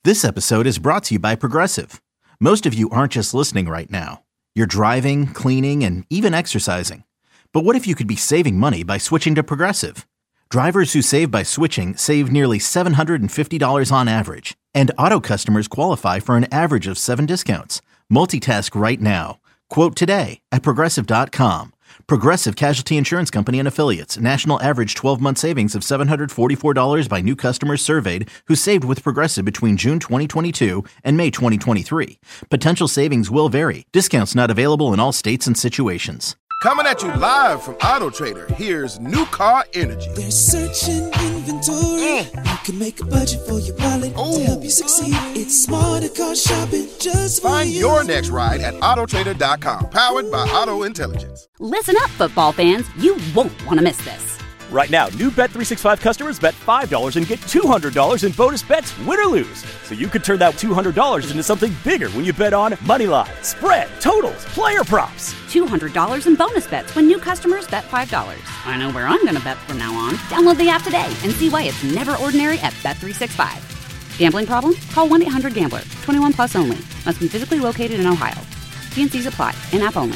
This episode is brought to you by Progressive. Most of you aren't just listening right now. You're driving, cleaning, and even exercising. But what if you could be saving money by switching to Progressive? Drivers who save by switching save nearly $750 on average. And auto customers qualify for an average of 7 discounts. Multitask right now. Quote today at Progressive.com. Progressive Casualty Insurance Company and Affiliates. National average 12-month savings of $744 by new customers surveyed who saved with Progressive between June 2022 and May 2023. Potential savings will vary. Discounts not available in all states and situations. Coming at you live from Auto Trader, here's New Car Energy. There's searching inventory. You can make a budget for your wallet to help you succeed. It's smarter car shopping just for Find you. your next ride at autotrader.com, powered by Auto Intelligence. Listen up, football fans. You won't want to miss this. Right now, new Bet365 customers bet $5 and get $200 in bonus bets, win or lose. So you could turn that $200 into something bigger when you bet on moneyline, spread, totals, player props. $200 in bonus bets when new customers bet $5. I know where I'm going to bet from now on. Download the app today and see why it's never ordinary at Bet365. Gambling problem? Call 1-800-GAMBLER. 21 plus only. Must be physically located in Ohio. T&Cs apply. In-app only.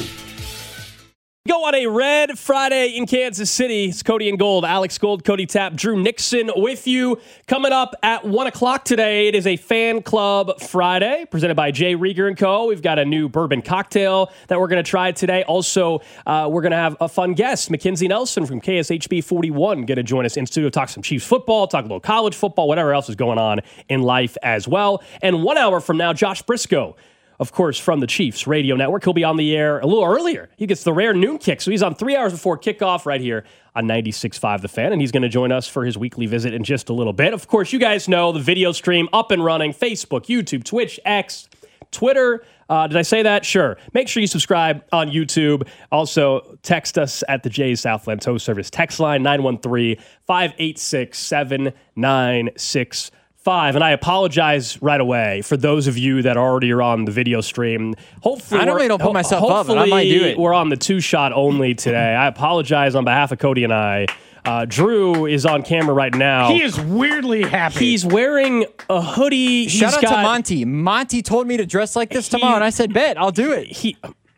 Go on a red Friday in Kansas City. It's Cody and Gold. Alex Gold, Cody Tapp, Drew Nixon with you. Coming up at 1 o'clock today, it is a Fan Club Friday presented by Jay Rieger & Co. We've got a new bourbon cocktail that we're going to try today. Also, we're going to have a fun guest, Mackenzie Nelson from KSHB 41, going to join us in studio, talk some Chiefs football, talk a little college football, whatever else is going on in life as well. And 1 hour from now, Josh Briscoe, of course, from the Chiefs Radio Network. He'll be on the air a little earlier. He gets the rare noon kick, so he's on 3 hours before kickoff right here on 96.5 The Fan, and he's going to join us for his weekly visit in just a little bit. Of course, you guys know the video stream up and running, Facebook, YouTube, Twitch, X, Twitter. Did I say that? Sure. Make sure you subscribe on YouTube. Also, text us at the Jay's Southland Tow Service text line, 913-586-7965. And I apologize right away for those of you that already are on the video stream. Hopefully, I normally don't put myself up, but I might do it. We're on the 2-shot only today. I apologize on behalf of Cody and I. Drew is on camera right now. He is weirdly happy. He's wearing a hoodie. Shout out to Monty. Monty told me to dress like this tomorrow, and I said, bet, I'll do it.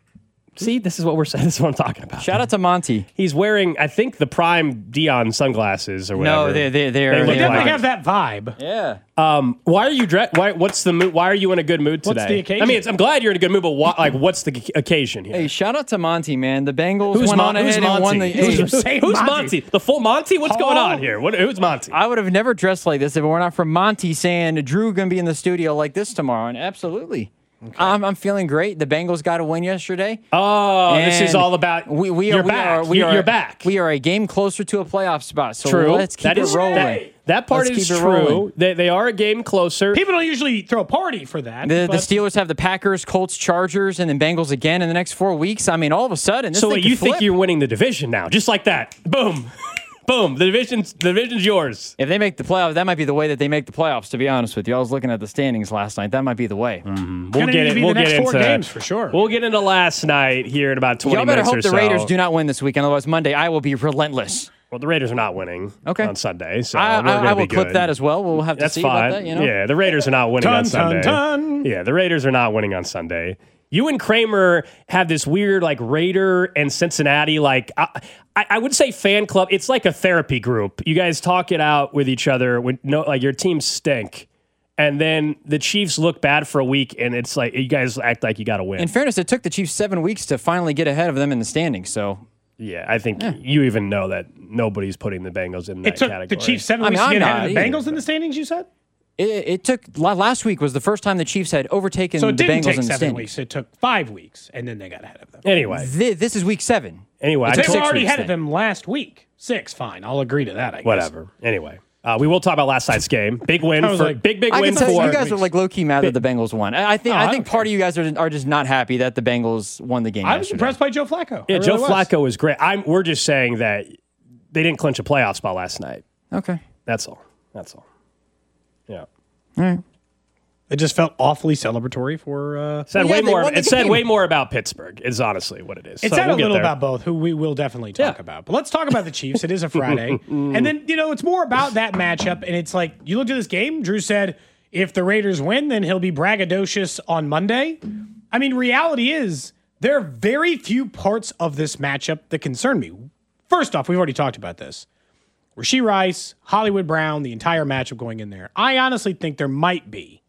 See, this is what we're saying. This is what I'm talking about. Shout out to Monty. He's wearing, I think, the Prime Dion sunglasses or whatever. No, they definitely have that vibe. Yeah. Why are you what's the mood? Why are you in a good mood today? What's the occasion? I mean, I'm glad you're in a good mood, but what's the occasion here? Hey, shout out to Monty, man. The Bengals went on ahead and won the. Who's Monty? The full Monty? What's going on here? Who's Monty? I would have never dressed like this if it were not for Monty saying Drew going to be in the studio like this tomorrow, and absolutely. Okay. I'm feeling great. The Bengals got a win yesterday. Oh, this is all about you're back. You're back. We are a game closer to a playoff spot. So true. Let's keep it rolling. That part is true. They are a game closer. People don't usually throw a party for that. The Steelers have the Packers, Colts, Chargers, and then Bengals again in the next 4 weeks. I mean, all of a sudden, this so thing you could flip. think you're winning the division now, just like that? Boom. Boom, the division's yours. If they make the playoffs, that might be the way that they make the playoffs, to be honest with you. I was looking at the standings last night. That might be the way. Mm-hmm. We'll get into 4 games for sure. We'll get into last night here in about 20 minutes or so. Y'all better hope the Raiders do not win this weekend. Otherwise, Monday, I will be relentless. Well, the Raiders are not winning on Sunday. So I will clip that as well. We'll have to see about that. You know? Yeah, the Raiders are not winning on Sunday. Yeah, the Raiders are not winning on Sunday. You and Kramer have this weird, like, Raider and Cincinnati, like, I would say fan club. It's like a therapy group. You guys talk it out with each other. Like, your teams stink. And then the Chiefs look bad for a week, and it's like, you guys act like you got to win. In fairness, it took the Chiefs 7 weeks to finally get ahead of them in the standings, so... Yeah, I think you even know that nobody's putting the Bengals in that category. It took the Chiefs 7 weeks to get ahead of the Bengals in the standings, you said? It took last week was the first time the Chiefs had overtaken the Bengals in the standings. So it didn't take 7 weeks. It took 5 weeks, and then they got ahead of them. Anyway. This is week 7. Anyway. They were already ahead of them last week. 6, fine. I'll agree to that, I guess. Whatever. Anyway. We will talk about last night's game. Big win for big win for. You guys are like low key mad that the Bengals won. I think part of you guys are just not happy that the Bengals won the game. I was impressed by Joe Flacco. Yeah, Joe Flacco was great. We're just saying that they didn't clinch a playoff spot last night. Okay, that's all. Yeah. All right. It just felt awfully celebratory for. Said way more about Pittsburgh. Is honestly what it is. It said a little about both, who we will definitely talk about. But let's talk about the Chiefs. It is a Friday, and then it's more about that matchup. And it's like you looked at this game. Drew said If the Raiders win, then he'll be braggadocious on Monday. I mean, reality is there are very few parts of this matchup that concern me. First off, we've already talked about this. Rashee Rice, Hollywood Brown, the entire matchup going in there. I honestly think there might be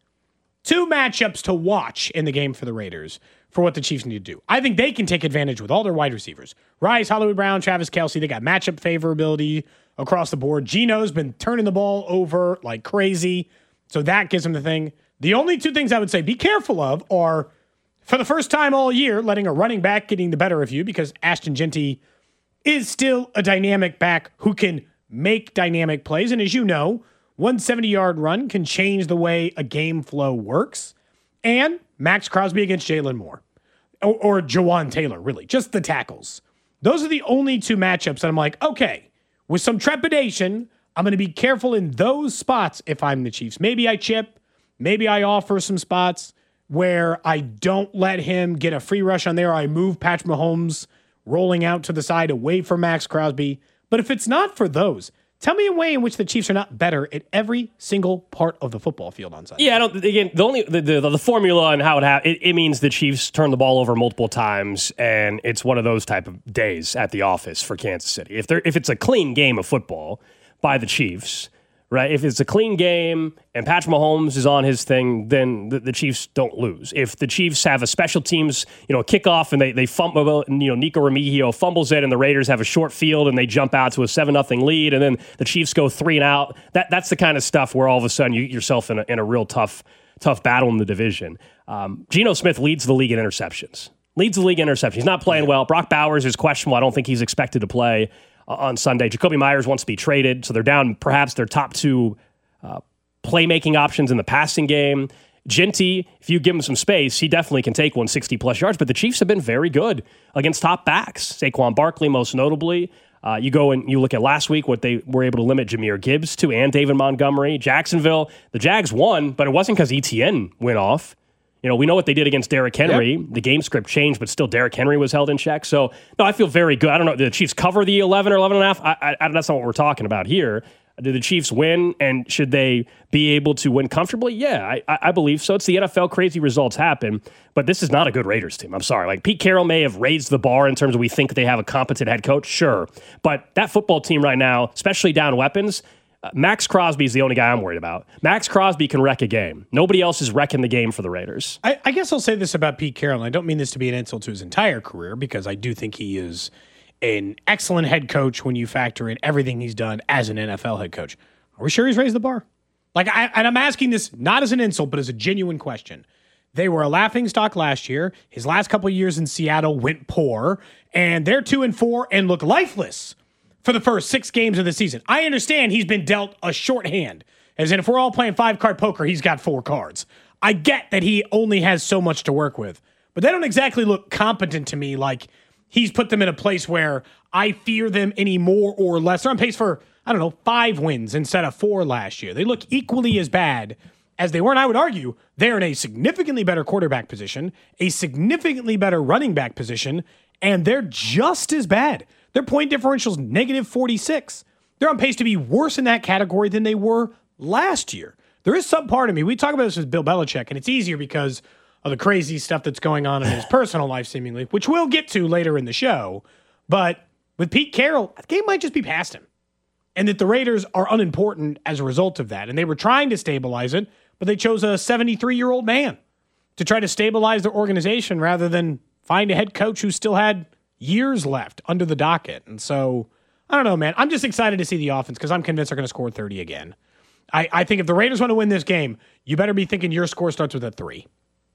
2 matchups to watch in the game for the Raiders for what the Chiefs need to do. I think they can take advantage with all their wide receivers. Rice, Hollywood Brown, Travis Kelce, they got matchup favorability across the board. Geno's been turning the ball over like crazy, so that gives them the thing. The only 2 things I would say be careful of are, for the first time all year, letting a running back getting the better of you, because Ashton Jeanty is still a dynamic back who can make dynamic plays. And as you know, 170-yard run can change the way a game flow works. And Max Crosby against Jalen Moore. Or Jawan Taylor, really. Just the tackles. Those are the only 2 matchups that I'm like, okay, with some trepidation, I'm going to be careful in those spots if I'm the Chiefs. Maybe I chip. Maybe I offer some spots where I don't let him get a free rush on there. I move Patrick Mahomes rolling out to the side away from Max Crosby. But if it's not for those, tell me a way in which the Chiefs are not better at every single part of the football field on Sunday. Yeah, I don't. Again, the formula and how it means the Chiefs turn the ball over multiple times, and it's one of those type of days at the office for Kansas City. If it's a clean game of football by the Chiefs, right? If it's a clean game and Patrick Mahomes is on his thing, then the Chiefs don't lose. If the Chiefs have a special teams, kickoff and they fumble, Nico Remigio fumbles it and the Raiders have a short field and they jump out to a 7-0 lead and then the Chiefs go 3 and out, that's the kind of stuff where all of a sudden you get yourself in a real tough battle in the division. Geno Smith leads the league in interceptions. He's not playing well. Brock Bowers is questionable. I don't think he's expected to play on Sunday. Jacoby Myers wants to be traded, so they're down perhaps their top 2 playmaking options in the passing game. Jeanty, if you give him some space, he definitely can take 160-plus yards, but the Chiefs have been very good against top backs. Saquon Barkley, most notably. You go and you look at last week, what they were able to limit Jahmyr Gibbs to and David Montgomery. Jacksonville, the Jags won, but it wasn't because ETN went off. We know what they did against Derrick Henry. Yep. The game script changed, but still Derrick Henry was held in check. So, no, I feel very good. I don't know. Did the Chiefs cover the 11 or 11.5? That's not what we're talking about here. Did the Chiefs win, and should they be able to win comfortably? Yeah, I believe so. It's the NFL. Crazy results happen, but this is not a good Raiders team. I'm sorry. Pete Carroll may have raised the bar in terms of we think they have a competent head coach. Sure. But that football team right now, especially down weapons, Max Crosby is the only guy I'm worried about. Max Crosby can wreck a game. Nobody else is wrecking the game for the Raiders. I guess I'll say this about Pete Carroll, and I don't mean this to be an insult to his entire career, because I do think he is an excellent head coach when you factor in everything he's done as an NFL head coach. Are we sure he's raised the bar? And I'm asking this not as an insult, but as a genuine question. They were a laughingstock last year. His last couple of years in Seattle went poor, and they're 2-4 and look lifeless for the first 6 games of the season. I understand he's been dealt a shorthand, as in if we're all playing 5-card poker, he's got 4 cards. I get that he only has so much to work with, but they don't exactly look competent to me, like he's put them in a place where I fear them any more or less. They're on pace for, 5 wins instead of 4 last year. They look equally as bad as they were, and I would argue they're in a significantly better quarterback position, a significantly better running back position, and they're just as bad. Their point differential's -46. They're on pace to be worse in that category than they were last year. There is some part of me, we talk about this with Bill Belichick, and it's easier because of the crazy stuff that's going on in his personal life, seemingly, which we'll get to later in the show. But with Pete Carroll, the game might just be past him. And that the Raiders are unimportant as a result of that. And they were trying to stabilize it, but they chose a 73-year-old man to try to stabilize their organization rather than find a head coach who still had years left under the docket. And so, I don't know, man. I'm just excited to see the offense because I'm convinced they're going to score 30 again. I think if the Raiders want to win this game, you better be thinking your score starts with a 3.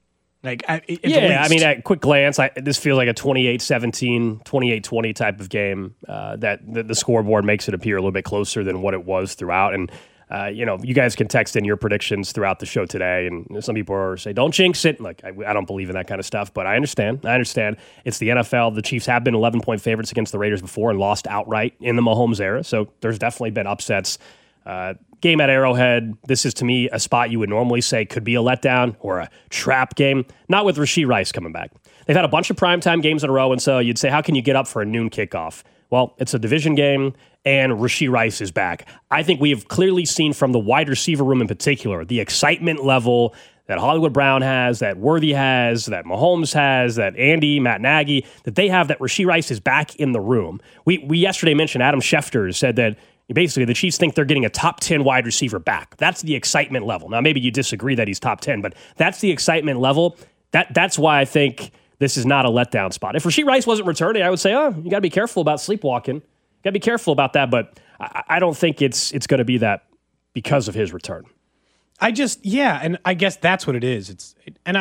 At quick glance, this feels like a 28-17, 28-20 type of game that the scoreboard makes it appear a little bit closer than what it was throughout. And, you guys can text in your predictions throughout the show today. And some people are say, don't jinx it. Like, I don't believe in that kind of stuff, but I understand. It's the NFL. The Chiefs have been 11-point favorites against the Raiders before and lost outright in the Mahomes era. So there's definitely been upsets. Game at Arrowhead, this is to me a spot you would normally say could be a letdown or a trap game. Not with Rashee Rice coming back. They've had a bunch of primetime games in a row, and so you'd say, how can you get up for a noon kickoff? Well, it's a division game, and Rashee Rice is back. I think we have clearly seen from the wide receiver room in particular, the excitement level that Hollywood Brown has, that Worthy has, that Mahomes has, that Andy, Matt Nagy, that they have, that Rashee Rice is back in the room. We yesterday mentioned Adam Schefter said that basically the Chiefs think they're getting a top 10 wide receiver back. That's the excitement level. Now, maybe you disagree that he's top 10, but that's the excitement level. That's why I think this is not a letdown spot. If Rashee Rice wasn't returning, I would say, you got to be careful about sleepwalking. You got to be careful about that, but I don't think it's going to be that because of his return. And I guess that's what it is.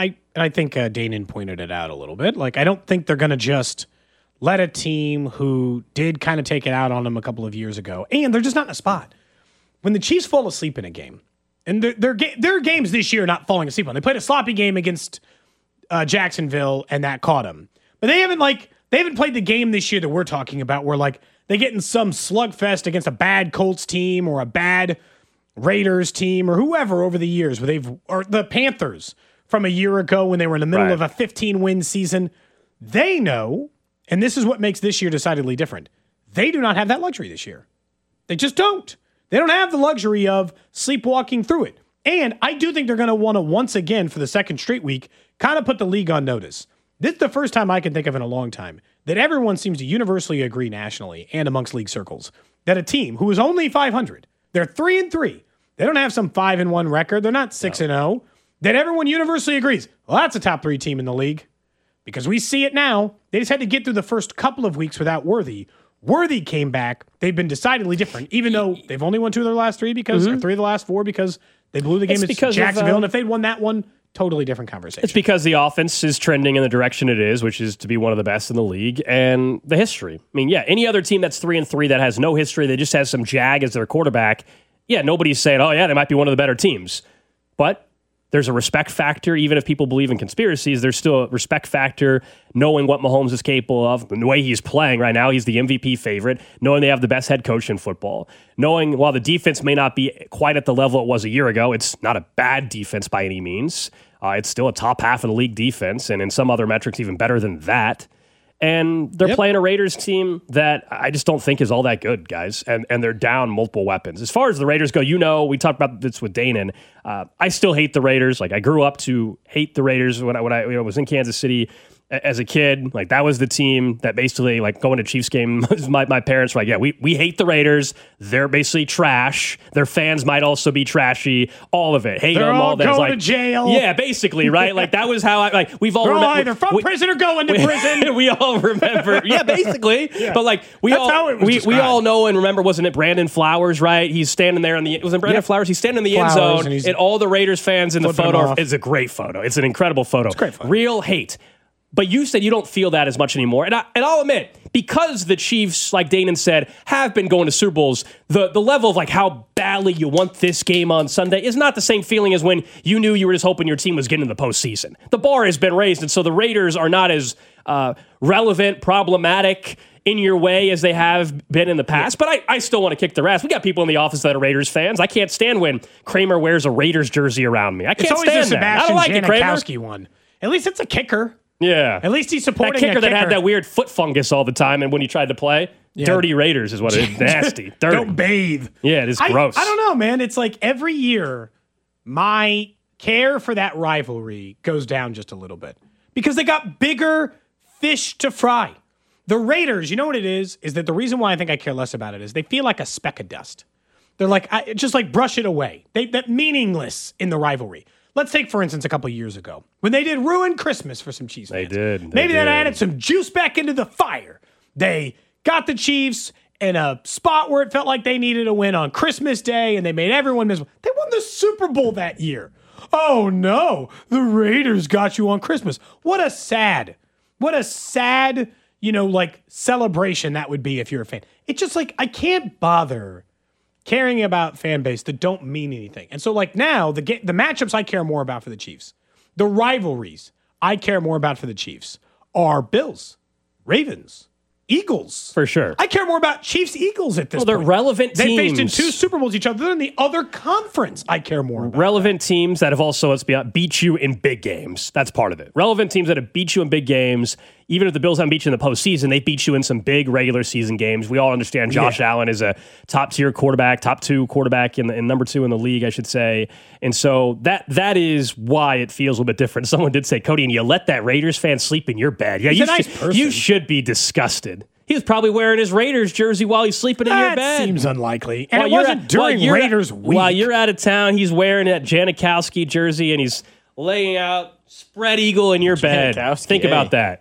I think Danon pointed it out a little bit. Like, I don't think they're going to just let a team who did kind of take it out on them a couple of years ago, and they're just not in a spot. When the Chiefs fall asleep in a game, and their games this year not falling asleep on. They played a sloppy game against Jacksonville, and that caught them. But they haven't played the game this year that we're talking about, where like they get in some slugfest against a bad Colts team or a bad Raiders team or whoever over the years, or the Panthers from a year ago when they were in the middle of a 15-win season. They know, and this is what makes this year decidedly different, they do not have that luxury this year. They just don't. They don't have the luxury of sleepwalking through it. And I do think they're going to want to, once again, for the second straight week, kind of put the league on notice. This is the first time I can think of in a long time that everyone seems to universally agree nationally and amongst league circles that a team who is only 500, they're 3-3, they don't have some 5-1 record, they're not 6-0, that everyone universally agrees, well, that's a top 3 team in the league. Because we see it now. They just had to get through the first couple of weeks without Worthy. Worthy came back. They've been decidedly different, even though they've only won 2 of their last 3 or 3 of the last 4 because they blew the game against Jacksonville. And if they'd won that one, totally different conversation. It's because the offense is trending in the direction it is, which is to be one of the best in the league, and the history. I mean, any other team that's 3-3 that has no history, that just has some jag as their quarterback, nobody's saying, they might be one of the better teams. But there's a respect factor. Even if people believe in conspiracies, there's still a respect factor, knowing what Mahomes is capable of, the way he's playing right now. He's the MVP favorite, knowing they have the best head coach in football, knowing while the defense may not be quite at the level it was a year ago, it's not a bad defense by any means. It's still a top half of the league defense, and in some other metrics, even better than that. And they're playing a Raiders team that I just don't think is all that good, guys. And they're down multiple weapons. As far as the Raiders go, we talked about this with Danon. I still hate the Raiders. Like, I grew up to hate the Raiders when I was in Kansas City as a kid. Like, that was the team that basically, like, going to Chiefs game, my parents were like, we hate the Raiders. They're basically trash. Their fans might also be trashy. All of it. Hate They're them. all going to jail. Yeah, basically, right? Like, that was how we've all They're either from prison or going to prison. We all remember. Yeah, basically. Yeah. But like we all know and remember, wasn't it Brandon Flowers, right? He's standing there wasn't Brandon Flowers? He's standing in the end zone, and all the Raiders fans in the photo. It's a great photo. It's an incredible photo. It's a great photo. Real hate. But you said you don't feel that as much anymore. And I'll admit, because the Chiefs, like Danon said, have been going to Super Bowls, the level of like how badly you want this game on Sunday is not the same feeling as when you knew you were just hoping your team was getting to the postseason. The bar has been raised, and so the Raiders are not as relevant, problematic in your way as they have been in the past. But I still want to kick their ass. We got people in the office that are Raiders fans. I can't stand when Kramer wears a Raiders jersey around me. I can't stand that. I don't like it, Kramer. Janikowski one. At least it's a kicker. Yeah. At least he's supporting that kicker that had that weird foot fungus all the time, and when he tried to play, dirty Raiders is what it is. Nasty. Dirty. Don't bathe. Yeah, it is gross. I don't know, man. It's like every year, my care for that rivalry goes down just a little bit because they got bigger fish to fry. The Raiders, you know what it is that the reason why I think I care less about it is they feel like a speck of dust. They're like, just like brush it away. That meaningless in the rivalry. Let's take, for instance, a couple years ago when they did ruin Christmas for some Chiefs fans. They did. Maybe that added some juice back into the fire. They got the Chiefs in a spot where it felt like they needed a win on Christmas Day, and they made everyone miserable. They won the Super Bowl that year. Oh, no. The Raiders got you on Christmas. What a sad, celebration that would be if you're a fan. It's just like, I can't bother caring about fan base that don't mean anything. And so like now, the matchups I care more about for the Chiefs, the rivalries I care more about for the Chiefs are Bills, Ravens, Eagles. For sure. I care more about Chiefs-Eagles at this point. They're relevant teams. They faced in 2 Super Bowls each other. They're in the other conference. I care more about relevant teams that have also, let's be honest, beat you in big games. That's part of it. Relevant teams that have beat you in big games. even if the Bills haven't beat you in the postseason, they beat you in some big regular season games. We all understand Josh Allen is a top-tier quarterback, top 2 quarterback in number 2 in the league, I should say. And so that is why it feels a little bit different. Someone did say, Cody, and you let that Raiders fan sleep in your bed. Yeah, you should be disgusted. He was probably wearing his Raiders jersey while he's sleeping in your bed. That seems unlikely. And it wasn't during Raiders week. While you're out of town, he's wearing that Janikowski jersey, and he's laying out spread eagle in your bed. Think about that.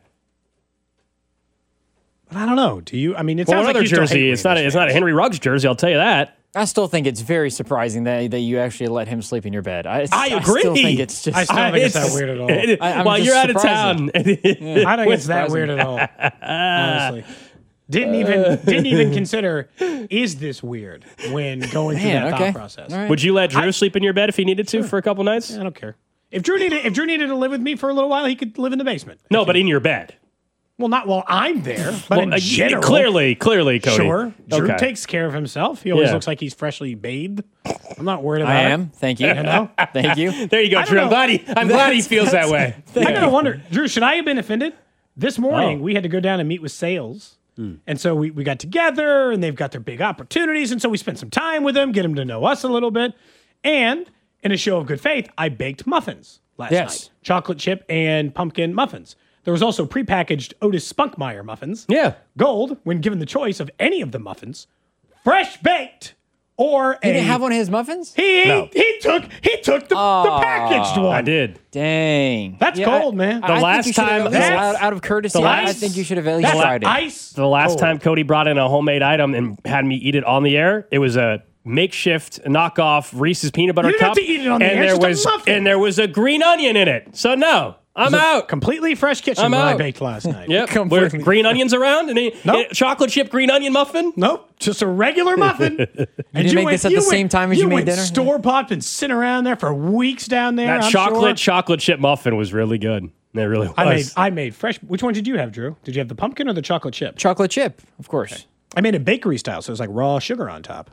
But I don't know. Do you? I mean, it sounds another like jersey. It's not a Henry Ruggs jersey. I'll tell you that. I still think it's very surprising that you actually let him sleep in your bed. I agree. I still think it's just. I still don't think it's that weird at all. While you're out of town, I don't think it's that weird at all. Honestly, didn't even consider, is this weird when going through that thought process? Right. Would you let Drew sleep in your bed if he needed to for a couple nights? I don't care. If Drew needed to live with me for a little while, he could live in the basement. No, but in your bed. Well, not while I'm there, but in general. Clearly, Cody. Sure. Drew takes care of himself. He always looks like he's freshly bathed. I'm not worried about it. I am. Thank you. Thank you. There you go, Drew. I'm glad he feels that way. I gotta wonder, Drew, should I have been offended? This morning, we had to go down and meet with sales. And so we got together, and they've got their big opportunities. And so we spent some time with them, get them to know us a little bit. And in a show of good faith, I baked muffins last night. Chocolate chip and pumpkin muffins. There was also prepackaged Otis Spunkmeyer muffins. Yeah. Gold, when given the choice of any of the muffins, fresh baked or You didn't have one of his muffins? He took the packaged one. I did. Dang. That's cold, man. The last time, out of courtesy, I think you should have at least tried it. Ice. The last time Cody brought in a homemade item and had me eat it on the air, it was a makeshift knockoff Reese's peanut butter You didn't cup. have to eat it on the air. And there was a green onion in it. So no. I'm out. Completely fresh kitchen I baked last night. Yep. With green onions around and chocolate chip green onion muffin? Nope. Just a regular muffin. And you make this at the same time as you made dinner? Store bought and sitting around there for weeks down there. That chocolate chip muffin was really good. It really was. I made fresh. Which one did you have, Drew? Did you have the pumpkin or the chocolate chip? Chocolate chip, of course. Okay. I made it bakery style, so it was like raw sugar on top.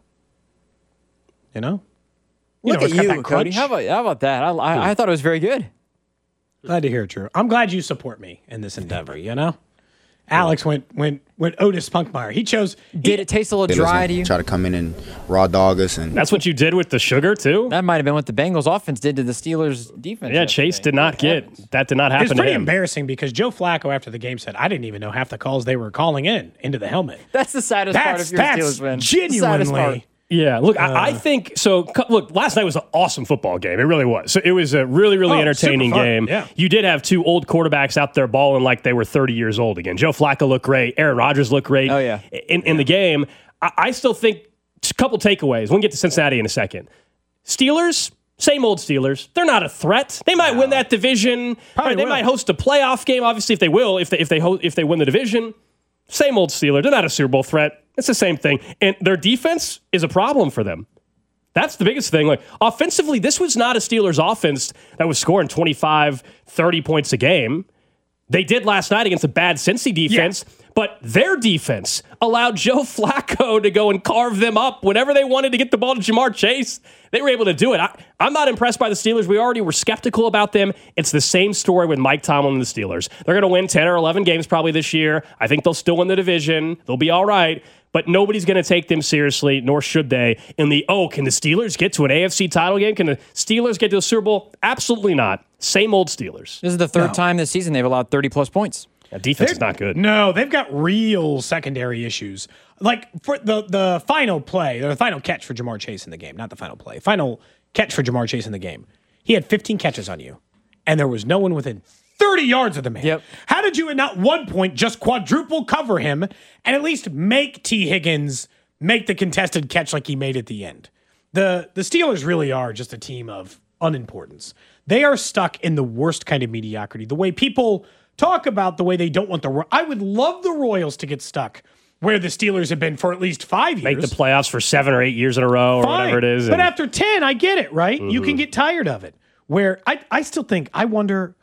You know? Look at you, Cody. How about that? I thought it was very good. Glad to hear it, Drew. I'm glad you support me in this endeavor, you know? Alex went Otis Spunkmeyer. He chose... Did it taste a little dry to you? Try to come in and raw dog us. And that's what you did with the sugar, too? That might have been what the Bengals offense did to the Steelers defense. Yeah, Chase did not get... That did not happen to him. It's pretty embarrassing because Joe Flacco, after the game, said, I didn't even know half the calls they were calling into the helmet. That's the saddest part of your Steelers win. Genuinely... Yeah, look, I think so. Look, last night was an awesome football game. It really was. So it was a really, really entertaining game. Yeah. You did have two old quarterbacks out there balling like they were 30 years old again. Joe Flacco looked great. Aaron Rodgers looked great. Oh, yeah. In the game, I still think a couple takeaways. We'll get to Cincinnati in a second. Steelers, same old Steelers. They're not a threat. They might win that division. Right, they might host a playoff game. Obviously, if they will, if they win the division. Same old Steelers. They're not a Super Bowl threat. It's the same thing. And their defense is a problem for them. That's the biggest thing. Like, offensively, this was not a Steelers offense that was scoring 25, 30 points a game. They did last night against a bad Cincy defense, but their defense allowed Joe Flacco to go and carve them up whenever they wanted to get the ball to Jamar Chase. They were able to do it. I'm not impressed by the Steelers. We already were skeptical about them. It's the same story with Mike Tomlin and the Steelers. They're going to win 10 or 11 games probably this year. I think they'll still win the division. They'll be all right. But nobody's going to take them seriously, nor should they. Can the Steelers get to an AFC title game? Can the Steelers get to a Super Bowl? Absolutely not. Same old Steelers. This is the third time this season they've allowed 30-plus points. That defense is not good. No, they've got real secondary issues. Like for the final play, the final catch for Jamar Chase in the game, not the final play, final catch for Jamar Chase in the game. He had 15 catches on you, and there was no one within 30 yards of the man. Yep. How did you at not one point just quadruple cover him and at least make T. Higgins make the contested catch like he made at the end? The Steelers really are just a team of unimportance. They are stuck in the worst kind of mediocrity. The way people talk about the way they don't want I would love the Royals to get stuck where the Steelers have been for at least 5 years. Make the playoffs for 7 or 8 years in a row or whatever it is. But after 10, I get it, right? Mm-hmm. You can get tired of it. Where I still think, I wonder,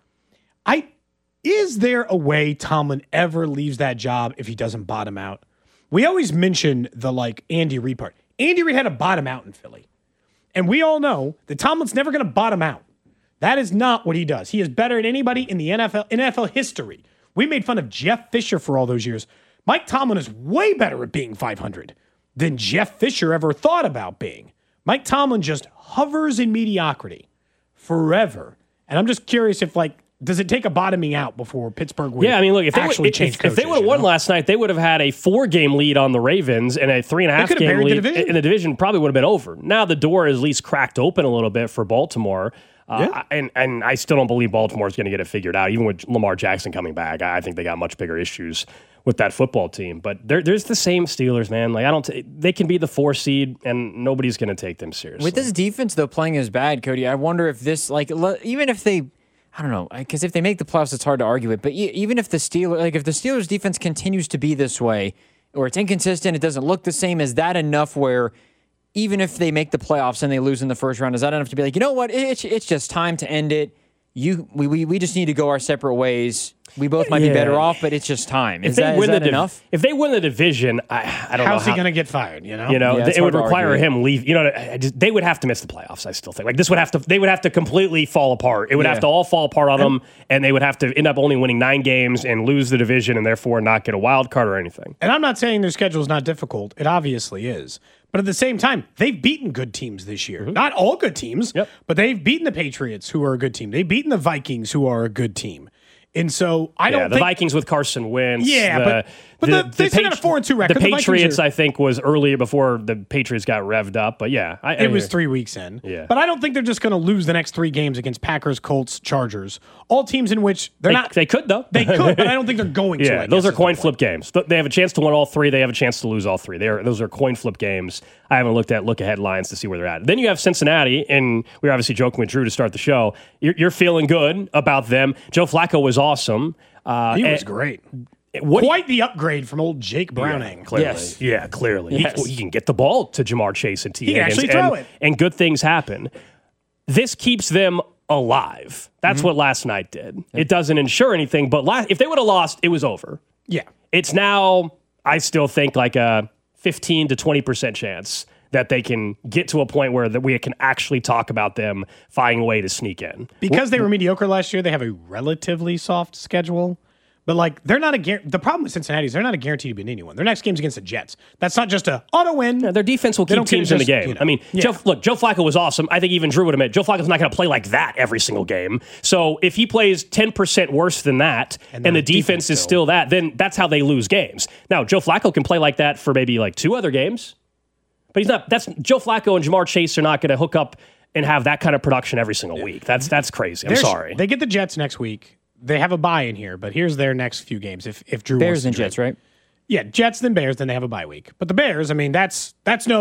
is there a way Tomlin ever leaves that job if he doesn't bottom out? We always mention the Andy Reid part. Andy Reid had to bottom out in Philly. And we all know that Tomlin's never going to bottom out. That is not what he does. He is better than anybody in the NFL history. We made fun of Jeff Fisher for all those years. Mike Tomlin is way better at being 500 than Jeff Fisher ever thought about being. Mike Tomlin just hovers in mediocrity forever. And I'm just curious if, does it take a bottoming out before Pittsburgh would if actually change coaches? If they would have won last night, they would have had a 4-game lead on the Ravens and a 3.5 game lead in the division. Probably would have been over. Now the door is at least cracked open a little bit for Baltimore. And I still don't believe Baltimore is going to get it figured out. Even with Lamar Jackson coming back, I think they got much bigger issues with that football team. But there's the same Steelers, man. They can be the 4 seed, and nobody's going to take them seriously. With this defense, though, playing as bad, Cody, I wonder if this, even if they, I don't know, because if they make the playoffs, it's hard to argue it. But even if the Steelers defense continues to be this way, or it's inconsistent, it doesn't look the same, is that enough where even if they make the playoffs and they lose in the first round, is that enough to be like, you know what, it's just time to end it? We just need to go our separate ways. We both might be better off, but it's just time. Is that enough? If they win the division, I don't know. How's he going to get fired? It would require him leave. They would have to miss the playoffs. I still think they would have to completely fall apart. It would have to all fall apart on them, and they would have to end up only winning 9 games and lose the division, and therefore not get a wild card or anything. And I'm not saying their schedule is not difficult. It obviously is. But at the same time, they've beaten good teams this year. Mm-hmm. Not all good teams, but they've beaten the Patriots, who are a good team. They've beaten the Vikings, who are a good team. And so I don't think... the Vikings with Carson Wentz. Yeah, but they still got a 4-2 record. The Patriots, I think, was earlier before the Patriots got revved up. But yeah. It was 3 weeks in. Yeah. But I don't think they're just going to lose the next 3 games against Packers, Colts, Chargers. All teams in which they're not... They could, though. They could, but I don't think they're going to. Yeah, those are coin flip games. They have a chance to win all 3. They have a chance to lose all 3. Those are coin flip games. I haven't looked at look-ahead lines to see where they're at. Then you have Cincinnati, and we were obviously joking with Drew to start the show. You're feeling good about them. Joe Flacco was awesome. He was great. Quite the upgrade from old Jake Browning. Yeah, clearly. Yes. Yeah, clearly. Yes. He can get the ball to Jamar Chase and T. He can actually throw it. And good things happen. This keeps them alive. That's what last night did. It doesn't ensure anything, but if they would have lost, it was over. Yeah. It's now, I still think, like a 15 to 20% chance that they can get to a point where we can actually talk about them finding a way to sneak in. Because they were mediocre last year, they have a relatively soft schedule. But they're not the problem with Cincinnati is they're not a guarantee to beat anyone. Their next game's against the Jets. That's not just a auto win. Yeah, their defense will keep teams in the game. I mean, Joe Flacco was awesome. I think even Drew would admit Joe Flacco's not going to play like that every single game. So if he plays 10% worse than that, and the defense is still that, then that's how they lose games. Now, Joe Flacco can play like that for maybe 2 other games, but he's not. That's Joe Flacco and Jamar Chase are not going to hook up and have that kind of production every single week. That's crazy. I'm sorry. They get the Jets next week. They have a bye in here, but here's their next few games. If Drew Bears wants to and Jets, right? Yeah, Jets then Bears, then they have a bye week. But the Bears, I mean, that's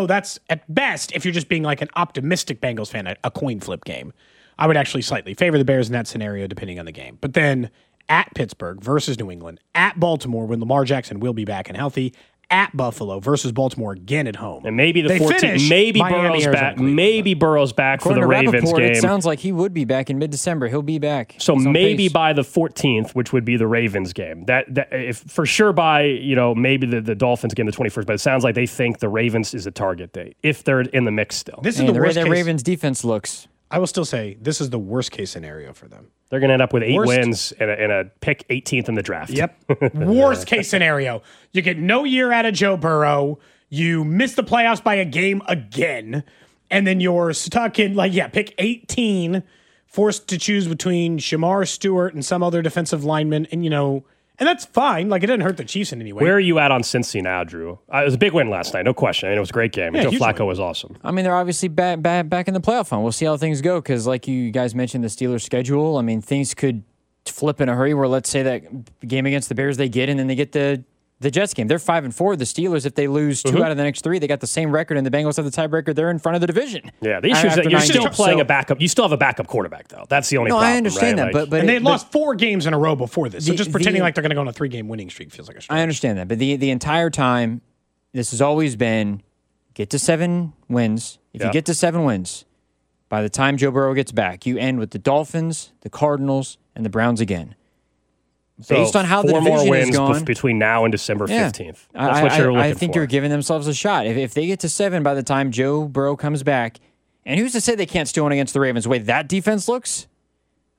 at best, if you're just being like an optimistic Bengals fan, a coin flip game. I would actually slightly favor the Bears in that scenario, depending on the game. But then at Pittsburgh versus New England, at Baltimore when Lamar Jackson will be back and healthy, at Buffalo versus Baltimore again at home. And maybe the 14th, maybe Burrow's back. Maybe Burrow's back for the Ravens game. It sounds like he would be back in mid-December. He'll be back. So maybe by the 14th, which would be the Ravens game. That if for sure by maybe the Dolphins game the 21st. But it sounds like they think the Ravens is a target date if they're in the mix still. This is the worst way case. The Ravens defense looks. I will still say this is the worst case scenario for them. They're going to end up with 8 wins and a pick 18th in the draft. Yep. Worst case scenario. You get no year out of Joe Burrow. You miss the playoffs by a game again. And then you're stuck in, pick 18, forced to choose between Shamar Stewart and some other defensive lineman. And that's fine. It didn't hurt the Chiefs in any way. Where are you at on Cincy now, Drew? It was a big win last night, no question. And it was a great game. Joe Flacco was awesome. I mean, they're obviously back in the playoff hunt. We'll see how things go because, like you guys mentioned, the Steelers' schedule. I mean, things could flip in a hurry where, let's say, that game against the Bears they get, and then they get the Jets game. They're 5-4. The Steelers, if they lose 2 out of the next 3, they got the same record, and the Bengals have the tiebreaker. They're in front of the division. Yeah, the issue is that you're still playing a backup. You still have a backup quarterback, though. That's the only problem. I understand that, but and they lost 4 games in a row before this. So just pretending like they're going to go on a 3-game winning streak feels like a stretch. I understand that, but the entire time, this has always been get to 7 wins. If you get to 7 wins, by the time Joe Burrow gets back, you end with the Dolphins, the Cardinals, and the Browns again. Based on how the division more wins is going, between now and December 15th. That's what you're looking for. I think you're giving themselves a shot. If they get to 7 by the time Joe Burrow comes back, and who's to say they can't still win against the Ravens? The way that defense looks,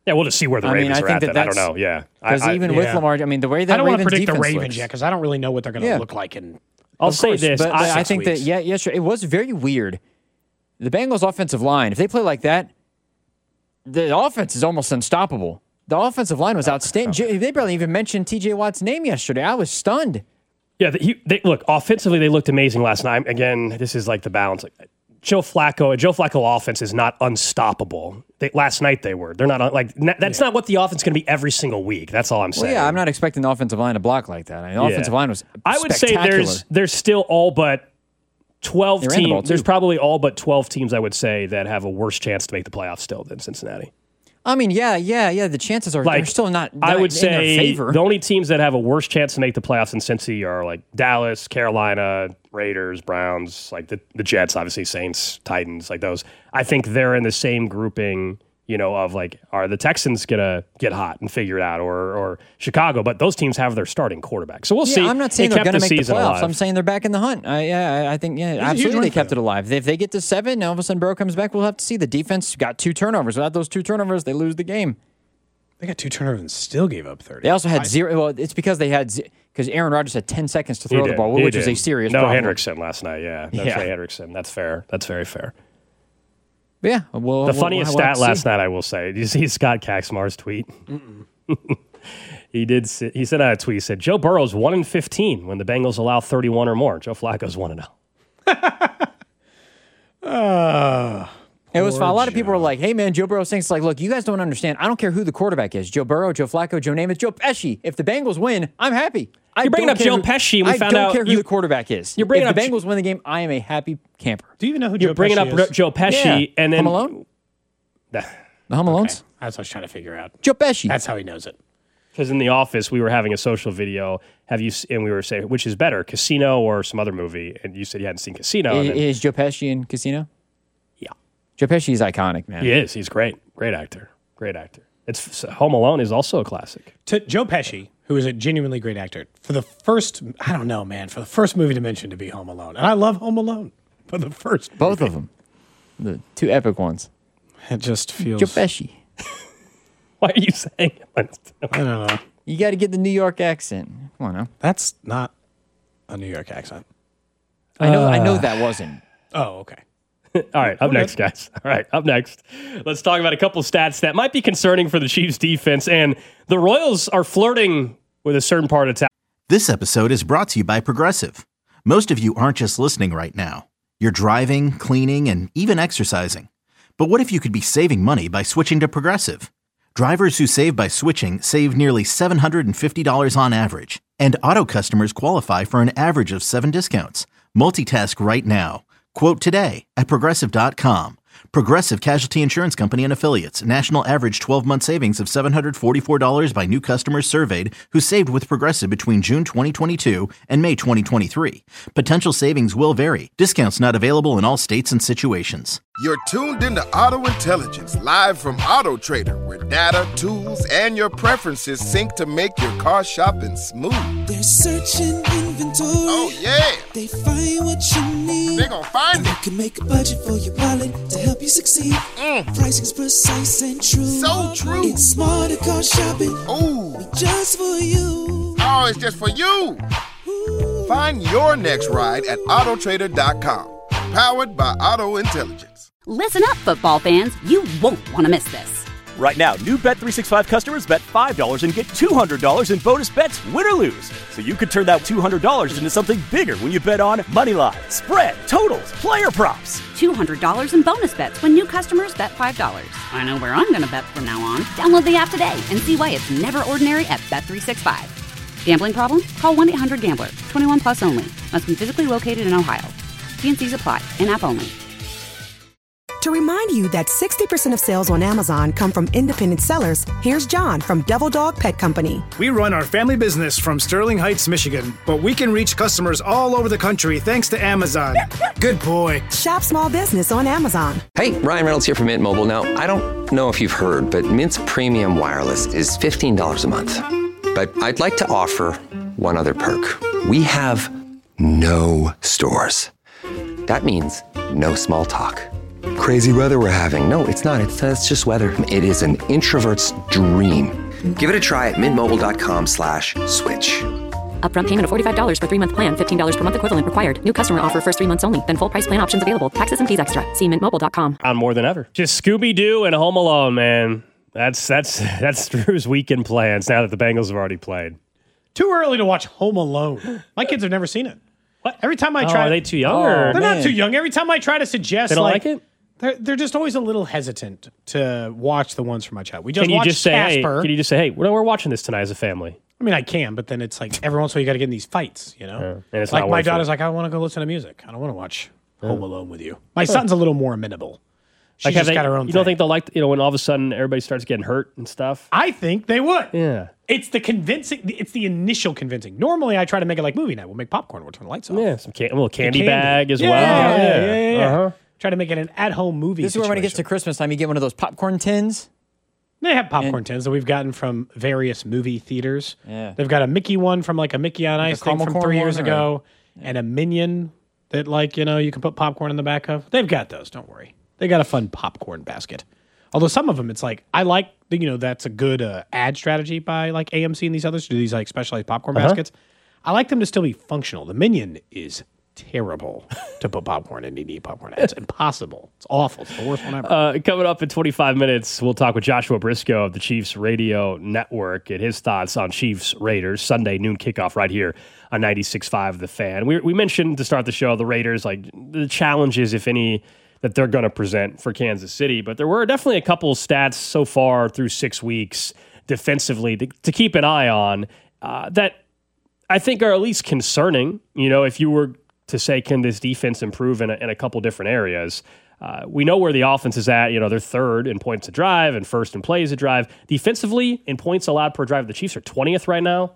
Yeah, we'll just see where the Ravens are at. I don't know. Yeah, because even with Lamar, I mean, the way that I don't want to predict the defense Ravens looks, yet because I don't really know what they're going to look like. I'll say this, but I think that yesterday it was very weird. The Bengals' offensive line, if they play like that, the offense is almost unstoppable. The offensive line was outstanding. They barely even mentioned T.J. Watt's name yesterday. I was stunned. Yeah, they look offensively. They looked amazing last night. Again, this is like the balance. Joe Flacco offense is not unstoppable. Last night they were. They're not like that's not what the offense is going to be every single week. That's all I'm saying. Well, yeah, I'm not expecting the offensive line to block like that. I mean, the offensive line was I would say there's still all but 12 teams. There's probably all but 12 teams I would say that have a worse chance to make the playoffs still than Cincinnati. I mean, yeah. The chances are they're still not. I would say in their favor. The only teams that have a worse chance to make the playoffs than Cincy are like Dallas, Carolina, Raiders, Browns, like the Jets, obviously Saints, Titans, like those. I think they're in the same grouping, of like, are the Texans gonna get hot and figure it out, or Chicago? But those teams have their starting quarterback, so we'll see. I'm not saying they're going to make the playoffs. Alive. I'm saying they're back in the hunt. I think absolutely they kept it alive. If they get to 7, now all of a sudden Burrow comes back, we'll have to see. The defense got 2 turnovers. Without those 2 turnovers, they lose the game. They got 2 turnovers and still gave up 30. They also had 0. Well, it's because because Aaron Rodgers had 10 seconds to throw the ball, which was a serious problem. No Hendrickson last night. Yeah, no Trey Hendrickson. That's fair. That's very fair. Yeah, the funniest stat last night, I will say. Did you see Scott Kaxmar's tweet? He sent out a tweet. He said, Joe Burrow's 1-15 when the Bengals allow 31 or more. Joe Flacco's 1-0. It was fun. A lot of people were like, hey, man, Joe Burrow thinks, like, look, you guys don't understand. I don't care who the quarterback is. Joe Burrow, Joe Flacco, Joe Namath, Joe Pesci. If the Bengals win, I'm happy. You're bringing up Joe Pesci, and we found out. I don't care who the quarterback is. If the Bengals win the game, I am a happy camper. Do you even know who Joe Pesci is? You're bringing up Joe Pesci, and then... Home Alone? The Home Alones? Okay. That's what I was trying to figure out. Joe Pesci. That's how he knows it. Because in the office, we were having a social video. And we were saying, which is better, Casino or some other movie? And you said you hadn't seen Casino. Is Joe Pesci in Casino? Yeah. Joe Pesci is iconic, man. He is. He's great. Great actor. Great actor. Home Alone is also a classic. To Joe Pesci, who is a genuinely great actor, for the first movie to mention to be Home Alone. And I love Home Alone. For the first Both of them. The 2 epic ones. It just feels... Joe Pesci. Why are you saying it? I don't know. You got to get the New York accent. Come on now. That's not a New York accent. I know that wasn't. Oh, okay. All right, up next, guys. All right, up next. Let's talk about a couple stats that might be concerning for the Chiefs defense. And the Royals are flirting with a certain part of town. This episode is brought to you by Progressive. Most of you aren't just listening right now. You're driving, cleaning, and even exercising. But what if you could be saving money by switching to Progressive? Drivers who save by switching save nearly $750 on average. And auto customers qualify for an average of 7 discounts. Multitask right now. Quote today at Progressive.com. Progressive Casualty Insurance Company and Affiliates. National average 12-month savings of $744 by new customers surveyed who saved with Progressive between June 2022 and May 2023. Potential savings will vary. Discounts not available in all states and situations. You're tuned into Auto Intelligence, live from Auto Trader, where data, tools, and your preferences sync to make your car shopping smooth. They're searching inventory. Oh, yeah. They find what you need. They're gonna find it. You can make a budget for your wallet to help you succeed. Pricing's precise and true. So true. It's smarter car shopping. Ooh. Just for you. Oh, it's just for you. Find your next ride at autotrader.com. Powered by Auto Intelligence. Listen up, football fans. You won't want to miss this. Right now, new Bet365 customers bet $5 and get $200 in bonus bets, win or lose. So you could turn that $200 into something bigger when you bet on money line, spread, totals, player props. $200 in bonus bets when new customers bet $5. I know where I'm going to bet from now on. Download the app today and see why it's never ordinary at Bet365. Gambling problem? Call 1-800-GAMBLER. 21 plus only. Must be physically located in Ohio. T&Cs apply. In-app only. To remind you that 60% of sales on Amazon come from independent sellers, here's John from Devil Dog Pet Company. We run our family business from Sterling Heights, Michigan, but we can reach customers all over the country thanks to Amazon. Good boy. Shop small business on Amazon. Hey, Ryan Reynolds here from Mint Mobile. Now, I don't know if you've heard, but Mint's premium wireless is $15 a month. But I'd like to offer one other perk. We have no stores. That means no small talk. crazy weather we're having. No, it's not. It's just weather. It is an introvert's dream. Give it a try at mintmobile.com/switch. Upfront payment of $45 for 3-month plan. $15 per month equivalent required. New customer offer first 3 months only. Then full price plan options available. Taxes and fees extra. See mintmobile.com. On more than ever. Just Scooby-Doo and Home Alone, man. That's Drew's weekend plans now that the Bengals have already played. Too early to watch Home Alone. My kids have never seen it. What? Every time I try, are they too young? They're not too young. Every time I try to suggest, they don't like it. They're just always a little hesitant to watch the ones from my child. We just Can you watched just say, Casper. Can you just say, hey, we're watching this tonight as a family? I mean, I can, but then it's like every once in a while you got to get in these fights, you know? And it's like not my worth daughter's it. like, I want to go listen to music. I don't want to watch Home Alone with you. My son's a little more amenable. She's just got her own You thing. don't think they'll like, when all of a sudden everybody starts getting hurt and stuff? I think they would. Yeah. It's the initial convincing. Normally, I try to make it like movie night. We'll make popcorn. We'll turn the lights off. Yeah, a little candy Candy. bag as well. Yeah. Uh-huh. Try to make it an at-home movie This is where when it gets to situation. Christmas time, you get one of those popcorn tins. They have popcorn tins that we've gotten from various movie theaters. Yeah. They've got a Mickey one from like a Mickey on Ice thing caramel from corn 3 years one, ago, and a Minion that you can put popcorn in the back of. They've got those. Don't worry. They got a fun popcorn basket. Although some of them, it's like I like that's a good ad strategy by like AMC and these others to do these like specialized popcorn baskets. I like them to still be functional. The Minion is terrible to put popcorn in and eat popcorn. It's impossible. It's awful. It's the worst one ever. Coming up in 25 minutes, we'll talk with Joshua Briscoe of the Chiefs Radio Network and his thoughts on Chiefs Raiders Sunday noon kickoff right here on 96.5 The Fan. We mentioned to start the show the Raiders, like the challenges, if any, that they're going to present for Kansas City. But there were definitely a couple stats so far through 6 weeks defensively to keep an eye on that I think are at least concerning. If you were to say, can this defense improve in a couple different areas? We know where the offense is at. They're third in points to drive and first in plays to drive. Defensively, in points allowed per drive, the Chiefs are 20th right now.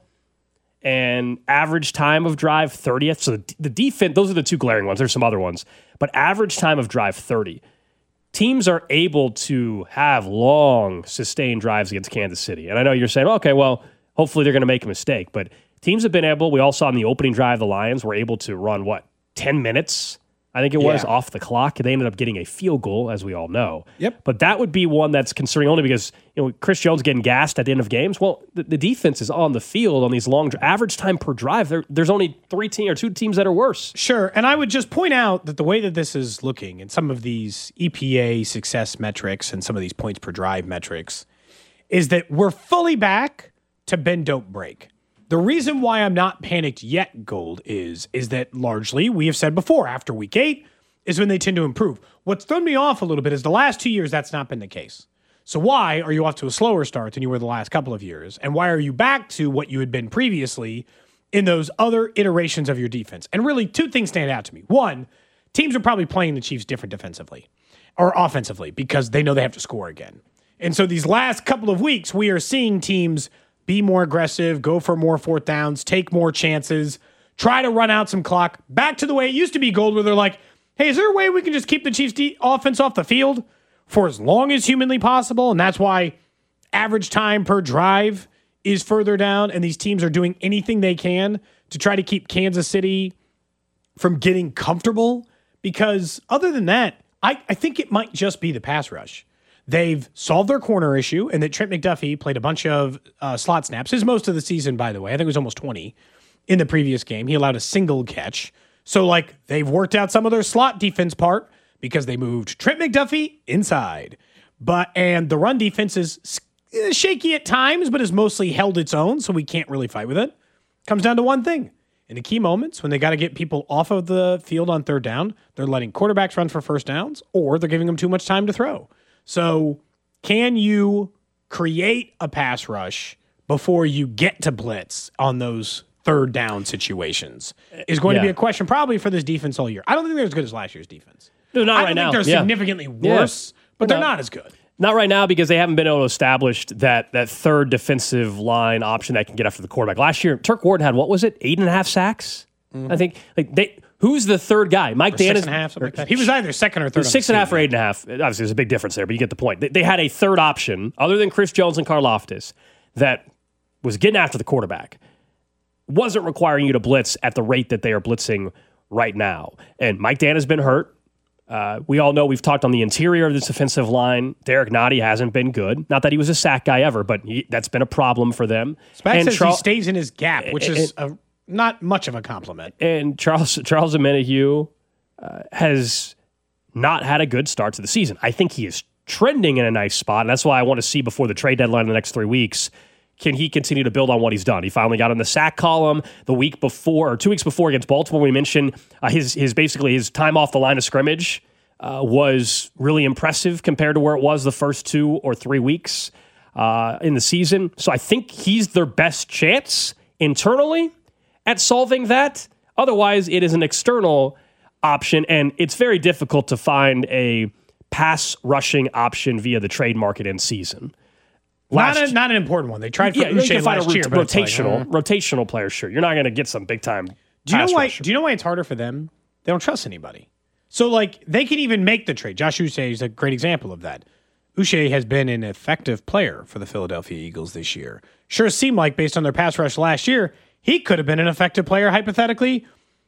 And average time of drive, 30th. So the defense, those are the two glaring ones. There's some other ones. But average time of drive, 30. Teams are able to have long, sustained drives against Kansas City. And I know you're saying, okay, well, hopefully they're going to make a mistake. But teams have been able, we all saw in the opening drive, the Lions were able to run, 10 minutes? I think it was off the clock. They ended up getting a field goal, as we all know. Yep. But that would be one that's concerning only because Chris Jones getting gassed at the end of games. Well, the defense is on the field on these long average time per drive. There's only 2 teams that are worse. Sure, and I would just point out that the way that this is looking and some of these EPA success metrics and some of these points per drive metrics is that we're fully back to bend, don't break. The reason why I'm not panicked yet, Gold, is that largely, we have said before, after week 8 is when they tend to improve. What's thrown me off a little bit is the last 2 years, that's not been the case. So why are you off to a slower start than you were the last couple of years? And why are you back to what you had been previously in those other iterations of your defense? And really, 2 things stand out to me. One, teams are probably playing the Chiefs different defensively or offensively because they know they have to score again. And so these last couple of weeks, we are seeing teams be more aggressive, go for more 4th downs, take more chances, try to run out some clock. Back to the way it used to be, Gold, where they're like, hey, is there a way we can just keep the Chiefs' offense off the field for as long as humanly possible? And that's why average time per drive is further down, and these teams are doing anything they can to try to keep Kansas City from getting comfortable. Because other than that, I think it might just be the pass rush. They've solved their corner issue, and that Trent McDuffie played a bunch of slot snaps. His most of the season, by the way. I think it was almost 20 in the previous game. He allowed a single catch. So, they've worked out some of their slot defense part because they moved Trent McDuffie inside. And the run defense is shaky at times, but has mostly held its own, so we can't really fight with it. Comes down to one thing. In the key moments, when they got to get people off of the field on 3rd down, they're letting quarterbacks run for 1st downs, or they're giving them too much time to throw. So can you create a pass rush before you get to blitz on those 3rd down situations is going to be a question probably for this defense all year. I don't think they're as good as last year's defense. No, not I right don't now. think they're significantly worse, but they're not as good. Not right now because they haven't been able to establish that 3rd defensive line option that can get after the quarterback. Last year, Turk Ward had, 8.5 sacks? Mm-hmm. I think. Who's the 3rd guy? Mike Dan is 6.5, something like that. He was either 2nd or 3rd. 6.5 or 8.5. Obviously, there's a big difference there, but you get the point. They had a 3rd option other than Chris Jones and Karlaftis that was getting after the quarterback. Wasn't requiring you to blitz at the rate that they are blitzing right now. And Mike Dan has been hurt. We all know we've talked on the interior of this defensive line. Derek Nottie hasn't been good. Not that he was a sack guy ever, but that's been a problem for them. Spags says he stays in his gap, which is not much of a compliment. And Charles Omenihu has not had a good start to the season. I think he is trending in a nice spot, and that's why I want to see before the trade deadline in the next 3 weeks, can he continue to build on what he's done? He finally got in the sack column the week before, or 2 weeks before against Baltimore. We mentioned his time off the line of scrimmage was really impressive compared to where it was the first 2 or 3 weeks in the season. So I think he's their best chance internally at solving that. Otherwise, it is an external option, and it's very difficult to find a pass rushing option via the trade market in season. Not an important one. They tried for Uche last year, but rotational player. Sure, you're not going to get some big time. Do you know why it's harder for them? They don't trust anybody. So they can even make the trade. Josh Uche is a great example of that. Uche has been an effective player for the Philadelphia Eagles this year. Sure seemed like based on their pass rush last year, he could have been an effective player hypothetically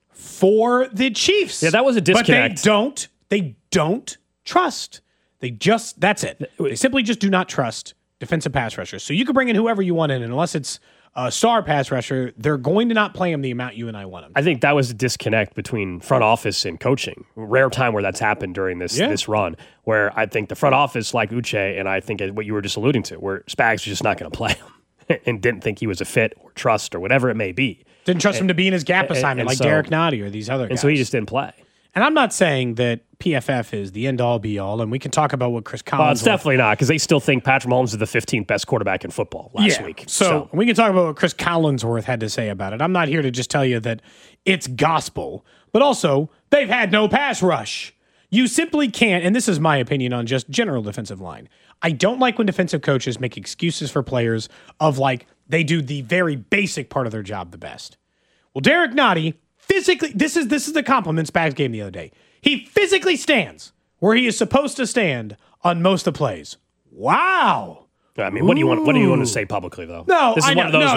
for the Chiefs. Yeah, that was a disconnect. But they don't trust. That's it. They simply just do not trust defensive pass rushers. So you can bring in whoever you want in, and unless it's a star pass rusher, they're going to not play him the amount you and I want him. I think that was a disconnect between front office and coaching. Rare time where that's happened during this run, where I think the front office like Uche, and I think what you were just alluding to, where Spags was just not going to play him and didn't think he was a fit or trust or whatever it may be. Didn't trust him to be in his gap assignment like Derek Nottie or these other guys. And so he just didn't play. And I'm not saying that PFF is the end-all, be-all, and we can talk about what Chris Collinsworth... Well, it's definitely not, because they still think Patrick Mahomes is the 15th best quarterback in football last week. So we can talk about what Chris Collinsworth had to say about it. I'm not here to just tell you that it's gospel, but also they've had no pass rush. You simply can't, and this is my opinion on just general defensive line. I don't like when defensive coaches make excuses for players of they do the very basic part of their job the best. Well, Derek Nottie... physically, this is the compliment Spags gave me the other day. He physically stands where he is supposed to stand on most of the plays. Wow. I mean, what do you want to say publicly though? No, this is one of those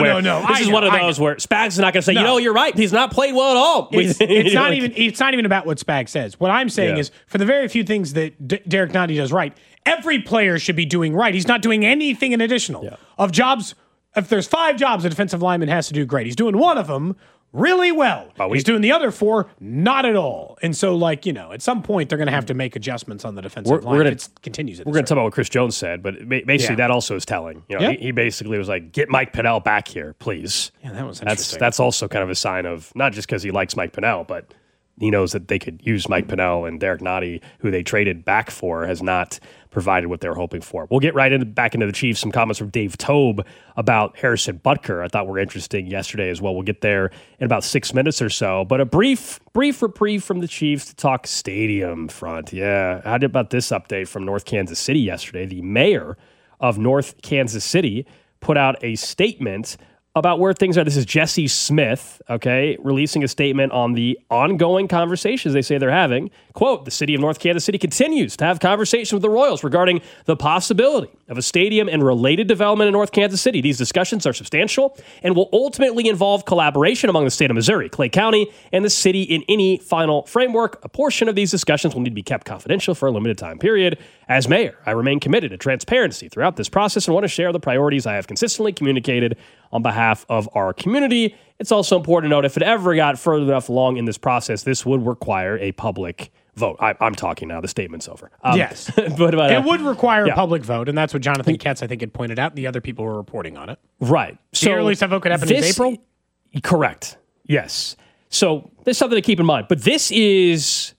where Spags is not going to say, you're right. He's not played well at all. It's not even about what Spags says. What I'm saying is, for the very few things that Derek Nottie does right, every player should be doing right. He's not doing anything in additional of jobs. If there's 5 jobs a defensive lineman has to do great, he's doing one of them really well. He's doing the other 4 not at all. And so, at some point, they're going to have to make adjustments on the defensive line. It continues. We're going to talk about what Chris Jones said, but basically that also is telling. He basically was like, get Mike Pennell back here, please. Yeah, that was interesting. That's also kind of a sign of, not just because he likes Mike Pennell, but he knows that they could use Mike Pennell, and Derek Nottie, who they traded back for, has not provided what they're hoping for. We'll get back into the Chiefs. Some comments from Dave Tobe about Harrison Butker I thought were interesting yesterday as well. We'll get there in about 6 minutes or so. But a brief reprieve from the Chiefs to talk stadium front. Yeah, how about this update from North Kansas City yesterday? The mayor of North Kansas City put out a statement about where things are. This is Jesse Smith, releasing a statement on the ongoing conversations they say they're having. Quote, the city of North Kansas City continues to have conversations with the Royals regarding the possibility of a stadium and related development in North Kansas City. These discussions are substantial and will ultimately involve collaboration among the state of Missouri, Clay County, and the city in any final framework. A portion of these discussions will need to be kept confidential for a limited time period. As mayor, I remain committed to transparency throughout this process and want to share the priorities I have consistently communicated on behalf of our community. It's also important to note if it ever got further enough along in this process, this would require a public vote. I'm talking now. The statement's over. Yes. but it would require a public vote, and that's what Jonathan Katz, I think, had pointed out. The other people were reporting on it. Right. So the earliest that vote could happen in April? Correct. Yes. So there's something to keep in mind. But this is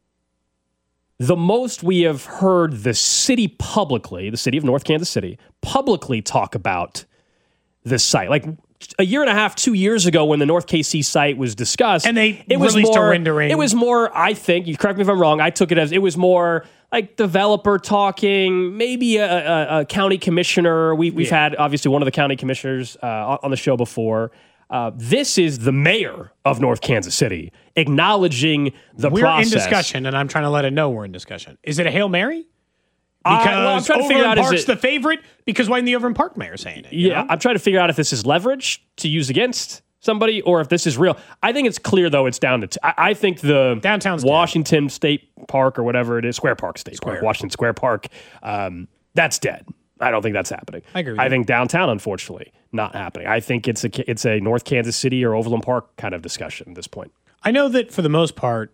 the most we have heard the city publicly, the city of North Kansas City, publicly talk about this site. Like a year and a half, 2 years ago when the North KC site was discussed. And it was more, a rendering. It was more, I think, you correct me if I'm wrong, I took it as it was more like developer talking, maybe a county commissioner. We've had, obviously, one of the county commissioners on the show before. This is the mayor of North Kansas City acknowledging the process. We're in discussion, and I'm trying to let it know we're in discussion. Is it a Hail Mary? Because I'm trying to figure out, Park's the favorite? Because why isn't the Overland Park mayor saying it? Yeah, I'm trying to figure out if this is leverage to use against somebody or if this is real. I think it's clear, though, it's down to I think the downtown's Washington State Park or whatever it is, Square Park State Park, Washington Square Park, that's dead. I don't think that's happening. I agree with I you. think downtown, unfortunately, not happening. I think it's a North Kansas City or Overland Park kind of discussion at this point. I know that for the most part,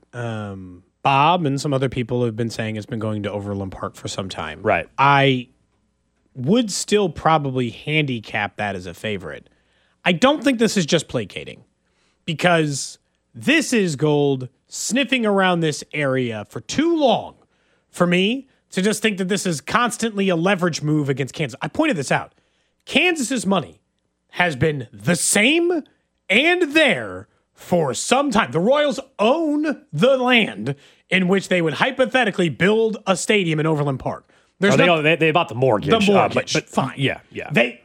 Bob and some other people have been saying it's been going to Overland Park for some time. Right. I would still probably handicap that as a favorite. I don't think this is just placating, because this is Gold sniffing around this area for too long for me to just think that this is constantly a leverage move against Kansas. I pointed this out. Kansas's money has been the same and there for some time. The Royals own the land in which they would hypothetically build a stadium in Overland Park. They bought the mortgage. The mortgage, but fine. Yeah. They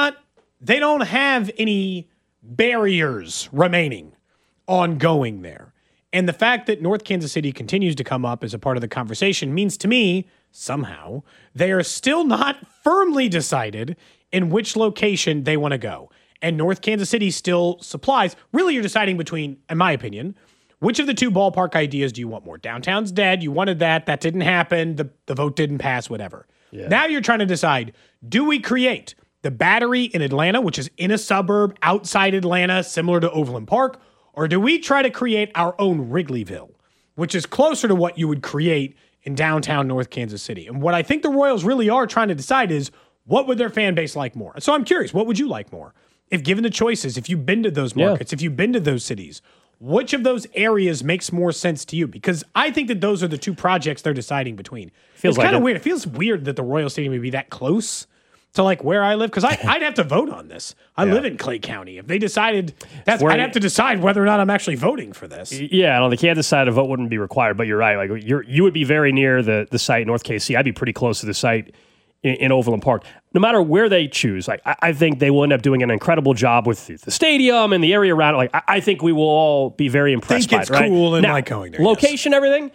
don't have any barriers remaining on going there. And the fact that North Kansas City continues to come up as a part of the conversation means to me, somehow, they are still not firmly decided in which location they want to go. And North Kansas City still supplies. Really, you're deciding between, in my opinion, which of the two ballpark ideas do you want more? Downtown's dead. You wanted that. That didn't happen. The vote didn't pass, whatever. Yeah. Now you're trying to decide, do we create the Battery in Atlanta, which is in a suburb outside Atlanta, similar to Overland Park, or do we try to create our own Wrigleyville, which is closer to what you would create in downtown North Kansas City? And what I think the Royals really are trying to decide is, what would their fan base like more? So I'm curious, what would you like more? If given the choices, if you've been to those markets, if you've been to those cities, which of those areas makes more sense to you? Because I think that those are the two projects they're deciding between. It's kind of weird. It feels weird that the Royal Stadium would be that close to like where I live, because I'd have to vote on this. I live in Clay County. If they decided I'd have to decide whether or not I'm actually voting for this. Yeah, on the Kansas side, a vote wouldn't be required, but you're right. Like you would be very near the site in North KC. I'd be pretty close to the site in Overland Park. No matter where they choose, like I think they will end up doing an incredible job with the stadium and the area around it. Like I think we will all be very impressed by it. Think it's cool and like going there. Location, everything.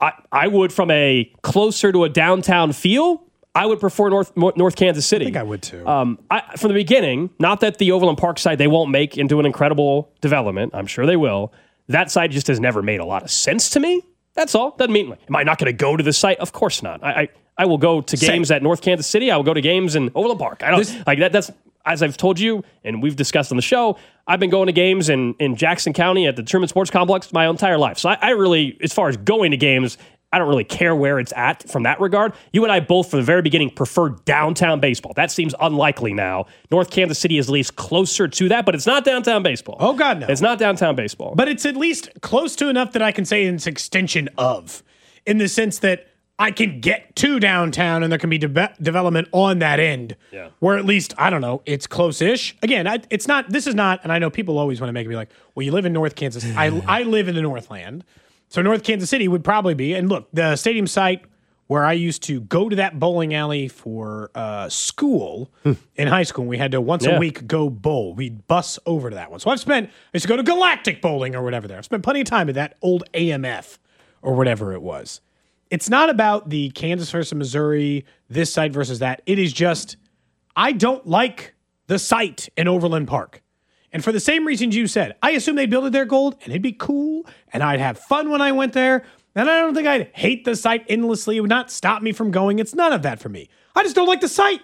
I would, from a closer to a downtown feel, I would prefer North Kansas City. I think I would too. From the beginning, not that the Overland Park site they won't make into an incredible development. I'm sure they will. That site just has never made a lot of sense to me. That's all. Doesn't mean, am I not going to go to the site? Of course not. I will go to games at North Kansas City. I will go to games in Overland Park. I don't like that. That's, as I've told you and we've discussed on the show, I've been going to games in Jackson County at the Truman Sports Complex my entire life. So I really, as far as going to games, I don't really care where it's at from that regard. You and I both, from the very beginning, prefer downtown baseball. That seems unlikely now. North Kansas City is at least closer to that, but it's not downtown baseball. Oh, God, no. It's not downtown baseball. But it's at least close to enough that I can say it's extension of, in the sense that I can get to downtown and there can be development on that end. Yeah. Where at least, I don't know, it's close-ish. Again, this is not, and I know people always want to make me like, well, you live in North Kansas. I live in the Northland. So North Kansas City would probably be, and look, the stadium site where I used to go to that bowling alley for school in high school, and we had to once a week go bowl. We'd bus over to that one. So I used to go to Galactic Bowling or whatever there. I've spent plenty of time at that old AMF or whatever it was. It's not about the Kansas versus Missouri, this site versus that. It is just, I don't like the site in Overland Park. And for the same reasons you said, I assume they'd build it there, Gold, and it'd be cool, and I'd have fun when I went there, and I don't think I'd hate the site endlessly. It would not stop me from going. It's none of that for me. I just don't like the site.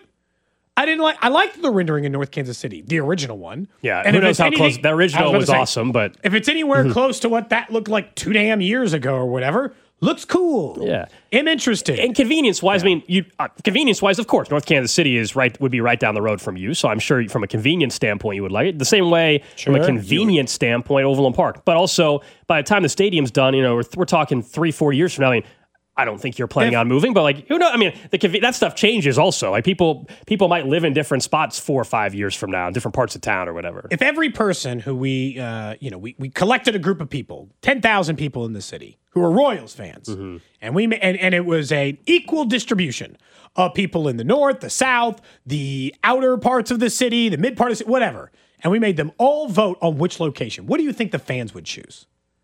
I liked the rendering in North Kansas City, the original one. Yeah, and who knows how close, the original was awesome, but if it's anywhere close to what that looked like 2 damn years ago or whatever, looks cool. Yeah. I'm interested. And convenience-wise, I mean, convenience-wise, of course, North Kansas City would be right down the road from you, so I'm sure from a convenience standpoint you would like it. The same way from a convenience standpoint, Overland Park. But also, by the time the stadium's done, we're talking 3-4 years from now. I mean, I don't think you're planning on moving, but who knows? I mean, that stuff changes also. Like people might live in different spots 4 or 5 years from now in different parts of town or whatever. If every person who we collected a group of people, 10,000 people in the city who are Royals fans, and it was an equal distribution of people in the north, the south, the outer parts of the city, the mid part of the city, whatever, and we made them all vote on which location. What do you think the fans would choose?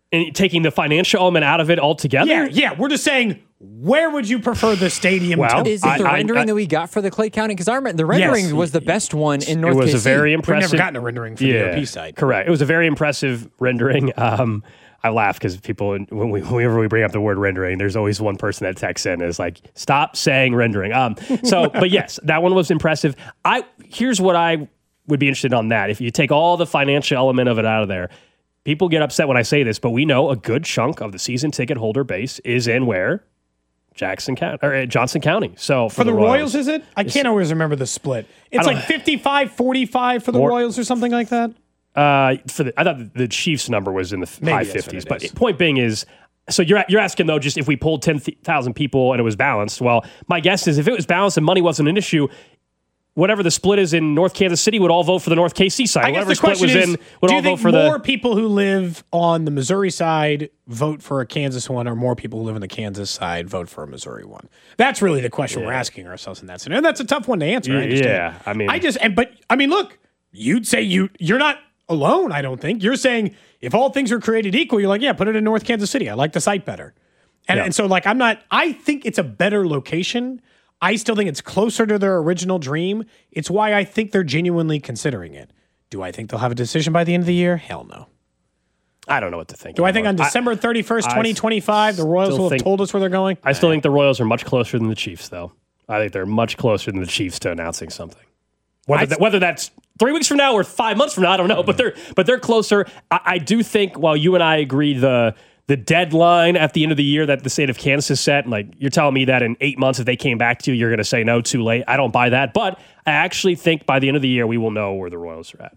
And taking the financial element out of it altogether? Yeah. We're just saying, where would you prefer the stadium to? Is it the rendering that we got for the Clay County? Because I remember the rendering was the best one in North KC. It was a very impressive. We've never gotten a rendering for the OP side. Correct. It was a very impressive rendering. I laugh because people, whenever we bring up the word rendering, there's always one person that texts in and is like, stop saying rendering. But yes, that one was impressive. Here's what I would be interested on that. If you take all the financial element of it out of there, people get upset when I say this, but we know a good chunk of the season ticket holder base is in where? Johnson County. So for the Royals, is it? I can't always remember the split. It's like 55-45 for the Royals or something like that. I thought the Chiefs number was in the high 50s. But point being is, so you're asking though, just if we pulled 10,000 people and it was balanced. Well, my guess is if it was balanced and money wasn't an issue, whatever the split is in North Kansas City would all vote for the North KC side. I guess whatever the split was in would all vote for more people who live on the Missouri side vote for a Kansas one, or more people who live on the Kansas side vote for a Missouri one? That's really the question we're asking ourselves in that scenario. And that's a tough one to answer. I understand. Look, you'd say you're not alone, I don't think. You're saying if all things are created equal, you're like, yeah, put it in North Kansas City. I like the site better. And so like I think it's a better location. I still think it's closer to their original dream. It's why I think they're genuinely considering it. Do I think they'll have a decision by the end of the year? Hell no. I don't know what to think. Do I think on December 31st, 2025, the Royals will have told us where they're going? I still think the Royals are much closer than the Chiefs, though. I think they're much closer than the Chiefs to announcing something. Whether that's 3 weeks from now or 5 months from now, I don't know. But they're closer. I do think, while you and I agree the deadline at the end of the year that the state of Kansas has set, like you're telling me that in 8 months, if they came back to you, you're going to say no, too late. I don't buy that. But I actually think by the end of the year, we will know where the Royals are at.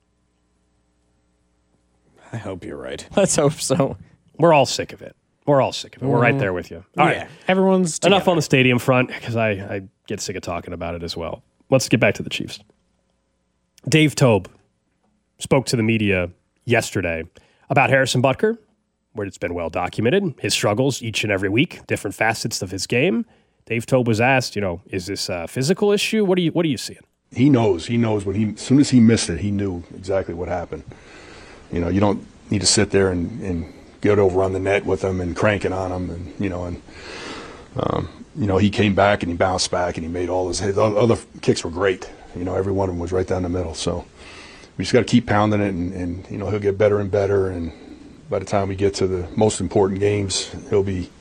I hope you're right. Let's hope so. We're all sick of it. We're right there with you. All right. Everyone's together. Enough on the stadium front, because I get sick of talking about it as well. Let's get back to the Chiefs. Dave Toub spoke to the media yesterday about Harrison Butker, where it's been well documented, his struggles each and every week, different facets of his game. Dave Toub was asked, is this a physical issue? What are you seeing? He knows when as soon as he missed it, he knew exactly what happened. You don't need to sit there and get over on the net with him and cranking on him, he came back and he bounced back and he made all his other kicks were great. Every one of them was right down the middle. So we just got to keep pounding it, and he'll get better and better. And by the time we get to the most important games, he'll be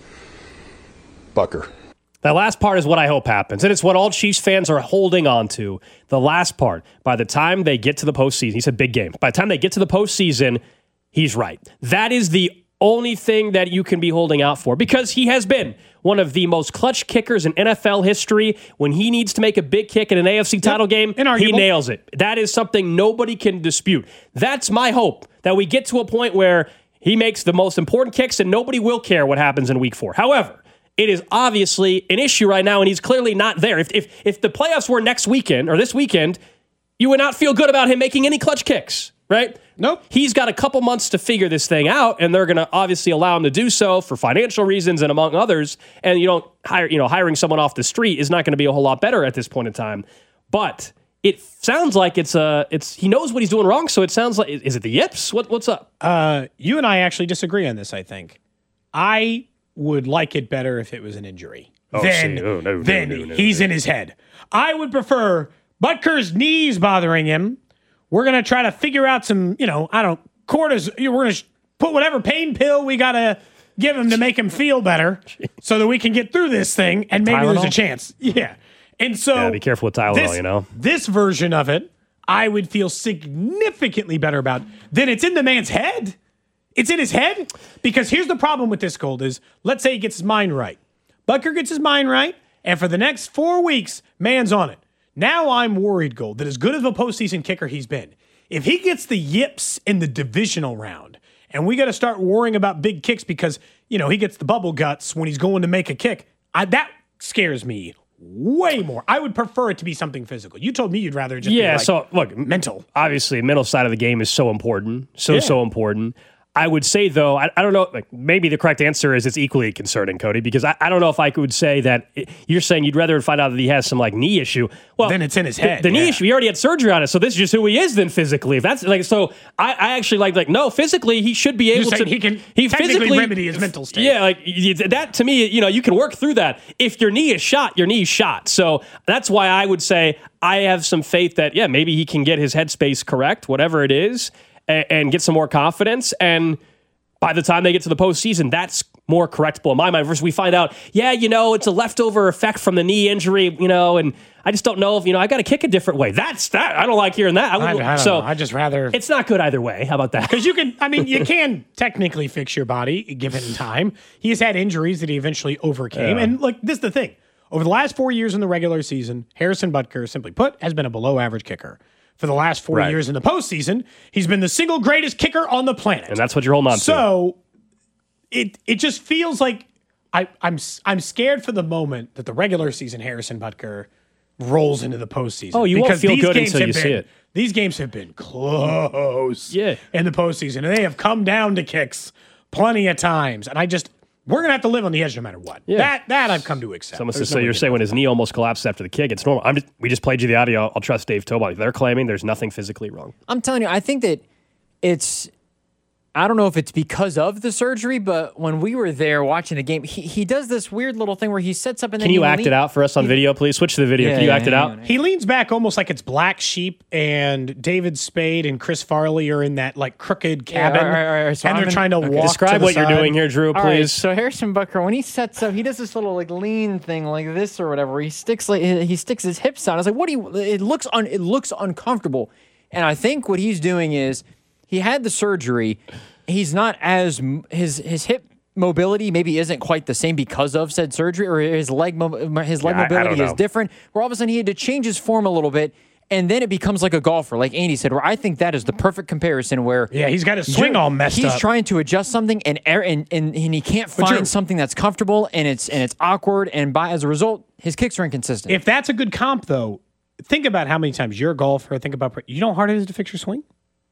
Butker. That last part is what I hope happens, and it's what all Chiefs fans are holding on to. The last part, by the time they get to the postseason, he said big game. By the time they get to the postseason, he's right. That is the only thing that you can be holding out for, because he has been one of the most clutch kickers in NFL history. When he needs to make a big kick in an AFC title game, he nails it. That is something nobody can dispute. That's my hope, that we get to a point where he makes the most important kicks and nobody will care what happens in week 4. However, it is obviously an issue right now, and he's clearly not there. If the playoffs were next weekend or this weekend, you would not feel good about him making any clutch kicks, right? Nope. He's got a couple months to figure this thing out, and they're going to obviously allow him to do so for financial reasons and among others. And hiring someone off the street is not going to be a whole lot better at this point in time. But it sounds like he knows what he's doing wrong. So it sounds like, is it the yips? What's up? You and I actually disagree on this. I think I would like it better if it was an injury. No, he's in his head. I would prefer Butker's knees bothering him. We're going to try to figure out some, cortisone. We're going to put whatever pain pill we got to give him to make him feel better so that we can get through this thing, and maybe there's a chance. Yeah. And so be careful with Tylenol, This version of it, I would feel significantly better about than it's in the man's head. It's in his head, because here's the problem with this, Gold, is let's say he gets his mind right. Butker gets his mind right, and for the next 4 weeks, man's on it. Now I'm worried, Gold, that as good of a postseason kicker he's been, if he gets the yips in the divisional round, and we got to start worrying about big kicks because, he gets the bubble guts when he's going to make a kick, that scares me way more. I would prefer it to be something physical. You told me you'd rather just be so look, mental. Obviously, mental side of the game is so important. So important. I would say, though, I don't know, like, maybe the correct answer is it's equally concerning, Cody, because I don't know if I could say that you're saying you'd rather find out that he has some like knee issue. Well, then it's in his head. The knee issue, he already had surgery on it, so this is just who he is then physically. If that's like, so I actually like no, physically he should be able to. He can physically remedy his mental state. Yeah, like that to me, you can work through that. If your knee is shot, your knee's shot. So that's why I would say I have some faith that, yeah, maybe he can get his headspace correct, whatever it is, and get some more confidence. And by the time they get to the postseason, that's more correctable in my mind. Versus we find out, it's a leftover effect from the knee injury, and I just don't know if, I got to kick a different way. That's that. I don't like hearing that. I don't know. I just rather. It's not good either way. How about that? Because you can technically fix your body given time. He's had injuries that he eventually overcame. Yeah. And this is the thing. Over the last 4 years in the regular season, Harrison Butker, simply put, has been a below average kicker. For the last 4 years in the postseason, he's been the single greatest kicker on the planet. And that's what you're holding on to. So it just feels like I'm scared for the moment that the regular season Harrison Butker rolls into the postseason. Oh, you won't feel good until you see it. These games have been close in the postseason, and they have come down to kicks plenty of times. And we're going to have to live on the edge no matter what. Yeah. That I've come to accept. Someone says, so you're saying when his knee almost collapsed after the kick, it's normal. We just played you the audio. I'll trust Dave Tobal. They're claiming there's nothing physically wrong. I'm telling you, I think that I don't know if it's because of the surgery, but when we were there watching the game, he does this weird little thing where he sets up and then Can you act it out for us on video, please? Switch to the video. Can you act it out? He leans back almost like it's Black Sheep and David Spade and Chris Farley are in that crooked cabin. So and they're trying to walk Describe to the what side. you're doing here, Drew, please. All right, so Harrison Butker, when he sets up, he does this little lean thing like this or whatever. He sticks his hips out. I was like, it looks uncomfortable. And I think what he's doing is he had the surgery. He's not as his hip mobility maybe isn't quite the same because of said surgery, or his leg mobility is different. Where all of a sudden he had to change his form a little bit, and then it becomes like a golfer, like Andy said. Where I think that is the perfect comparison. Where he's got his swing all messed up. He's trying to adjust something, and he can't find something that's comfortable, and it's awkward, and as a result, his kicks are inconsistent. If that's a good comp, though, think about how many times you're a golfer. Think about you know how hard it is to fix your swing.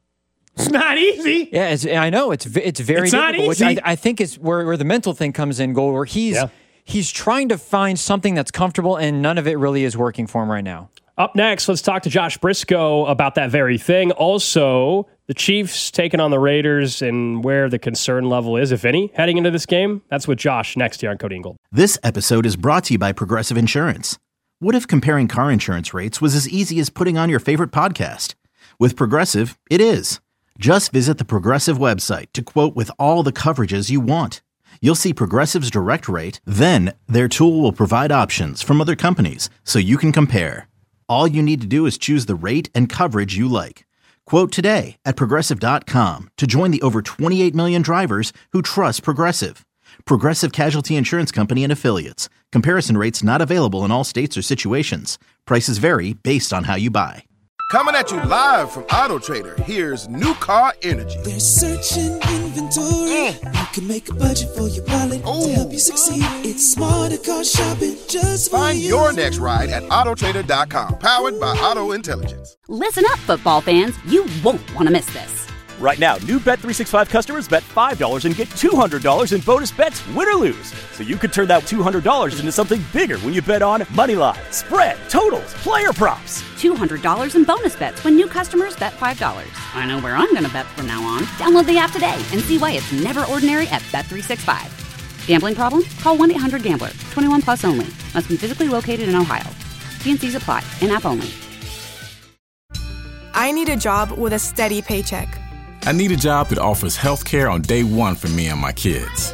It's not easy. Yeah, I know. It's very difficult, not easy. which I think is where the mental thing comes in, Gold, where he's trying to find something that's comfortable, and none of it really is working for him right now. Up next, let's talk to Josh Briscoe about that very thing. Also, the Chiefs taking on the Raiders and where the concern level is, if any, heading into this game. That's with Josh next here on Cody and Gold. This episode is brought to you by Progressive Insurance. What if comparing car insurance rates was as easy as putting on your favorite podcast? With Progressive, it is. Just visit the Progressive website to quote with all the coverages you want. You'll see Progressive's direct rate, then their tool will provide options from other companies so you can compare. All you need to do is choose the rate and coverage you like. Quote today at Progressive.com to join the over 28 million drivers who trust Progressive. Progressive Casualty Insurance Company and Affiliates. Comparison rates not available in all states or situations. Prices vary based on how you buy. Coming at you live from Auto Trader, here's New Car Energy. They're searching inventory. You can make a budget for your wallet to help you succeed. It's smarter car shopping just for Find you. your next ride at autotrader.com. Powered by Auto Intelligence. Listen up, football fans. You won't want to miss this. Right now, new Bet365 customers bet $5 and get $200 in bonus bets, win or lose. So you could turn that $200 into something bigger when you bet on Moneyline, spread, totals, player props. $200 in bonus bets when new customers bet $5. I know where I'm going to bet from now on. Download the app today and see why it's never ordinary at Bet365. Gambling problem? Call 1-800-GAMBLER. 21 plus only. Must be physically located in Ohio. T&Cs apply. In-app only. I need a job with a steady paycheck. I need a job that offers health care on day one for me and my kids.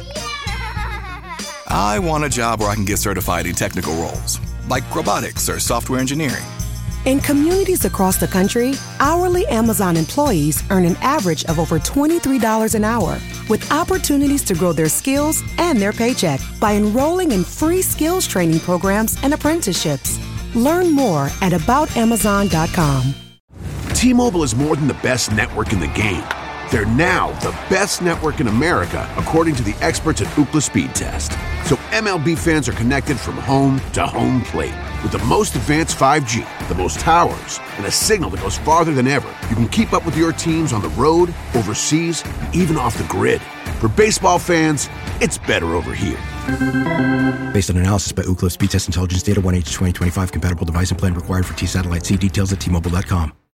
I want a job where I can get certified in technical roles, like robotics or software engineering. In communities across the country, hourly Amazon employees earn an average of over $23 an hour, with opportunities to grow their skills and their paycheck by enrolling in free skills training programs and apprenticeships. Learn more at aboutamazon.com. T-Mobile is more than the best network in the game. They're now the best network in America, according to the experts at Ookla Speed Test. So MLB fans are connected from home to home plate. With the most advanced 5G, the most towers, and a signal that goes farther than ever, you can keep up with your teams on the road, overseas, and even off the grid. For baseball fans, it's better over here. Based on analysis by Ookla Speed Test Intelligence Data, 1H2025 compatible device and plan required for T-Satellite. See details at T-Mobile.com.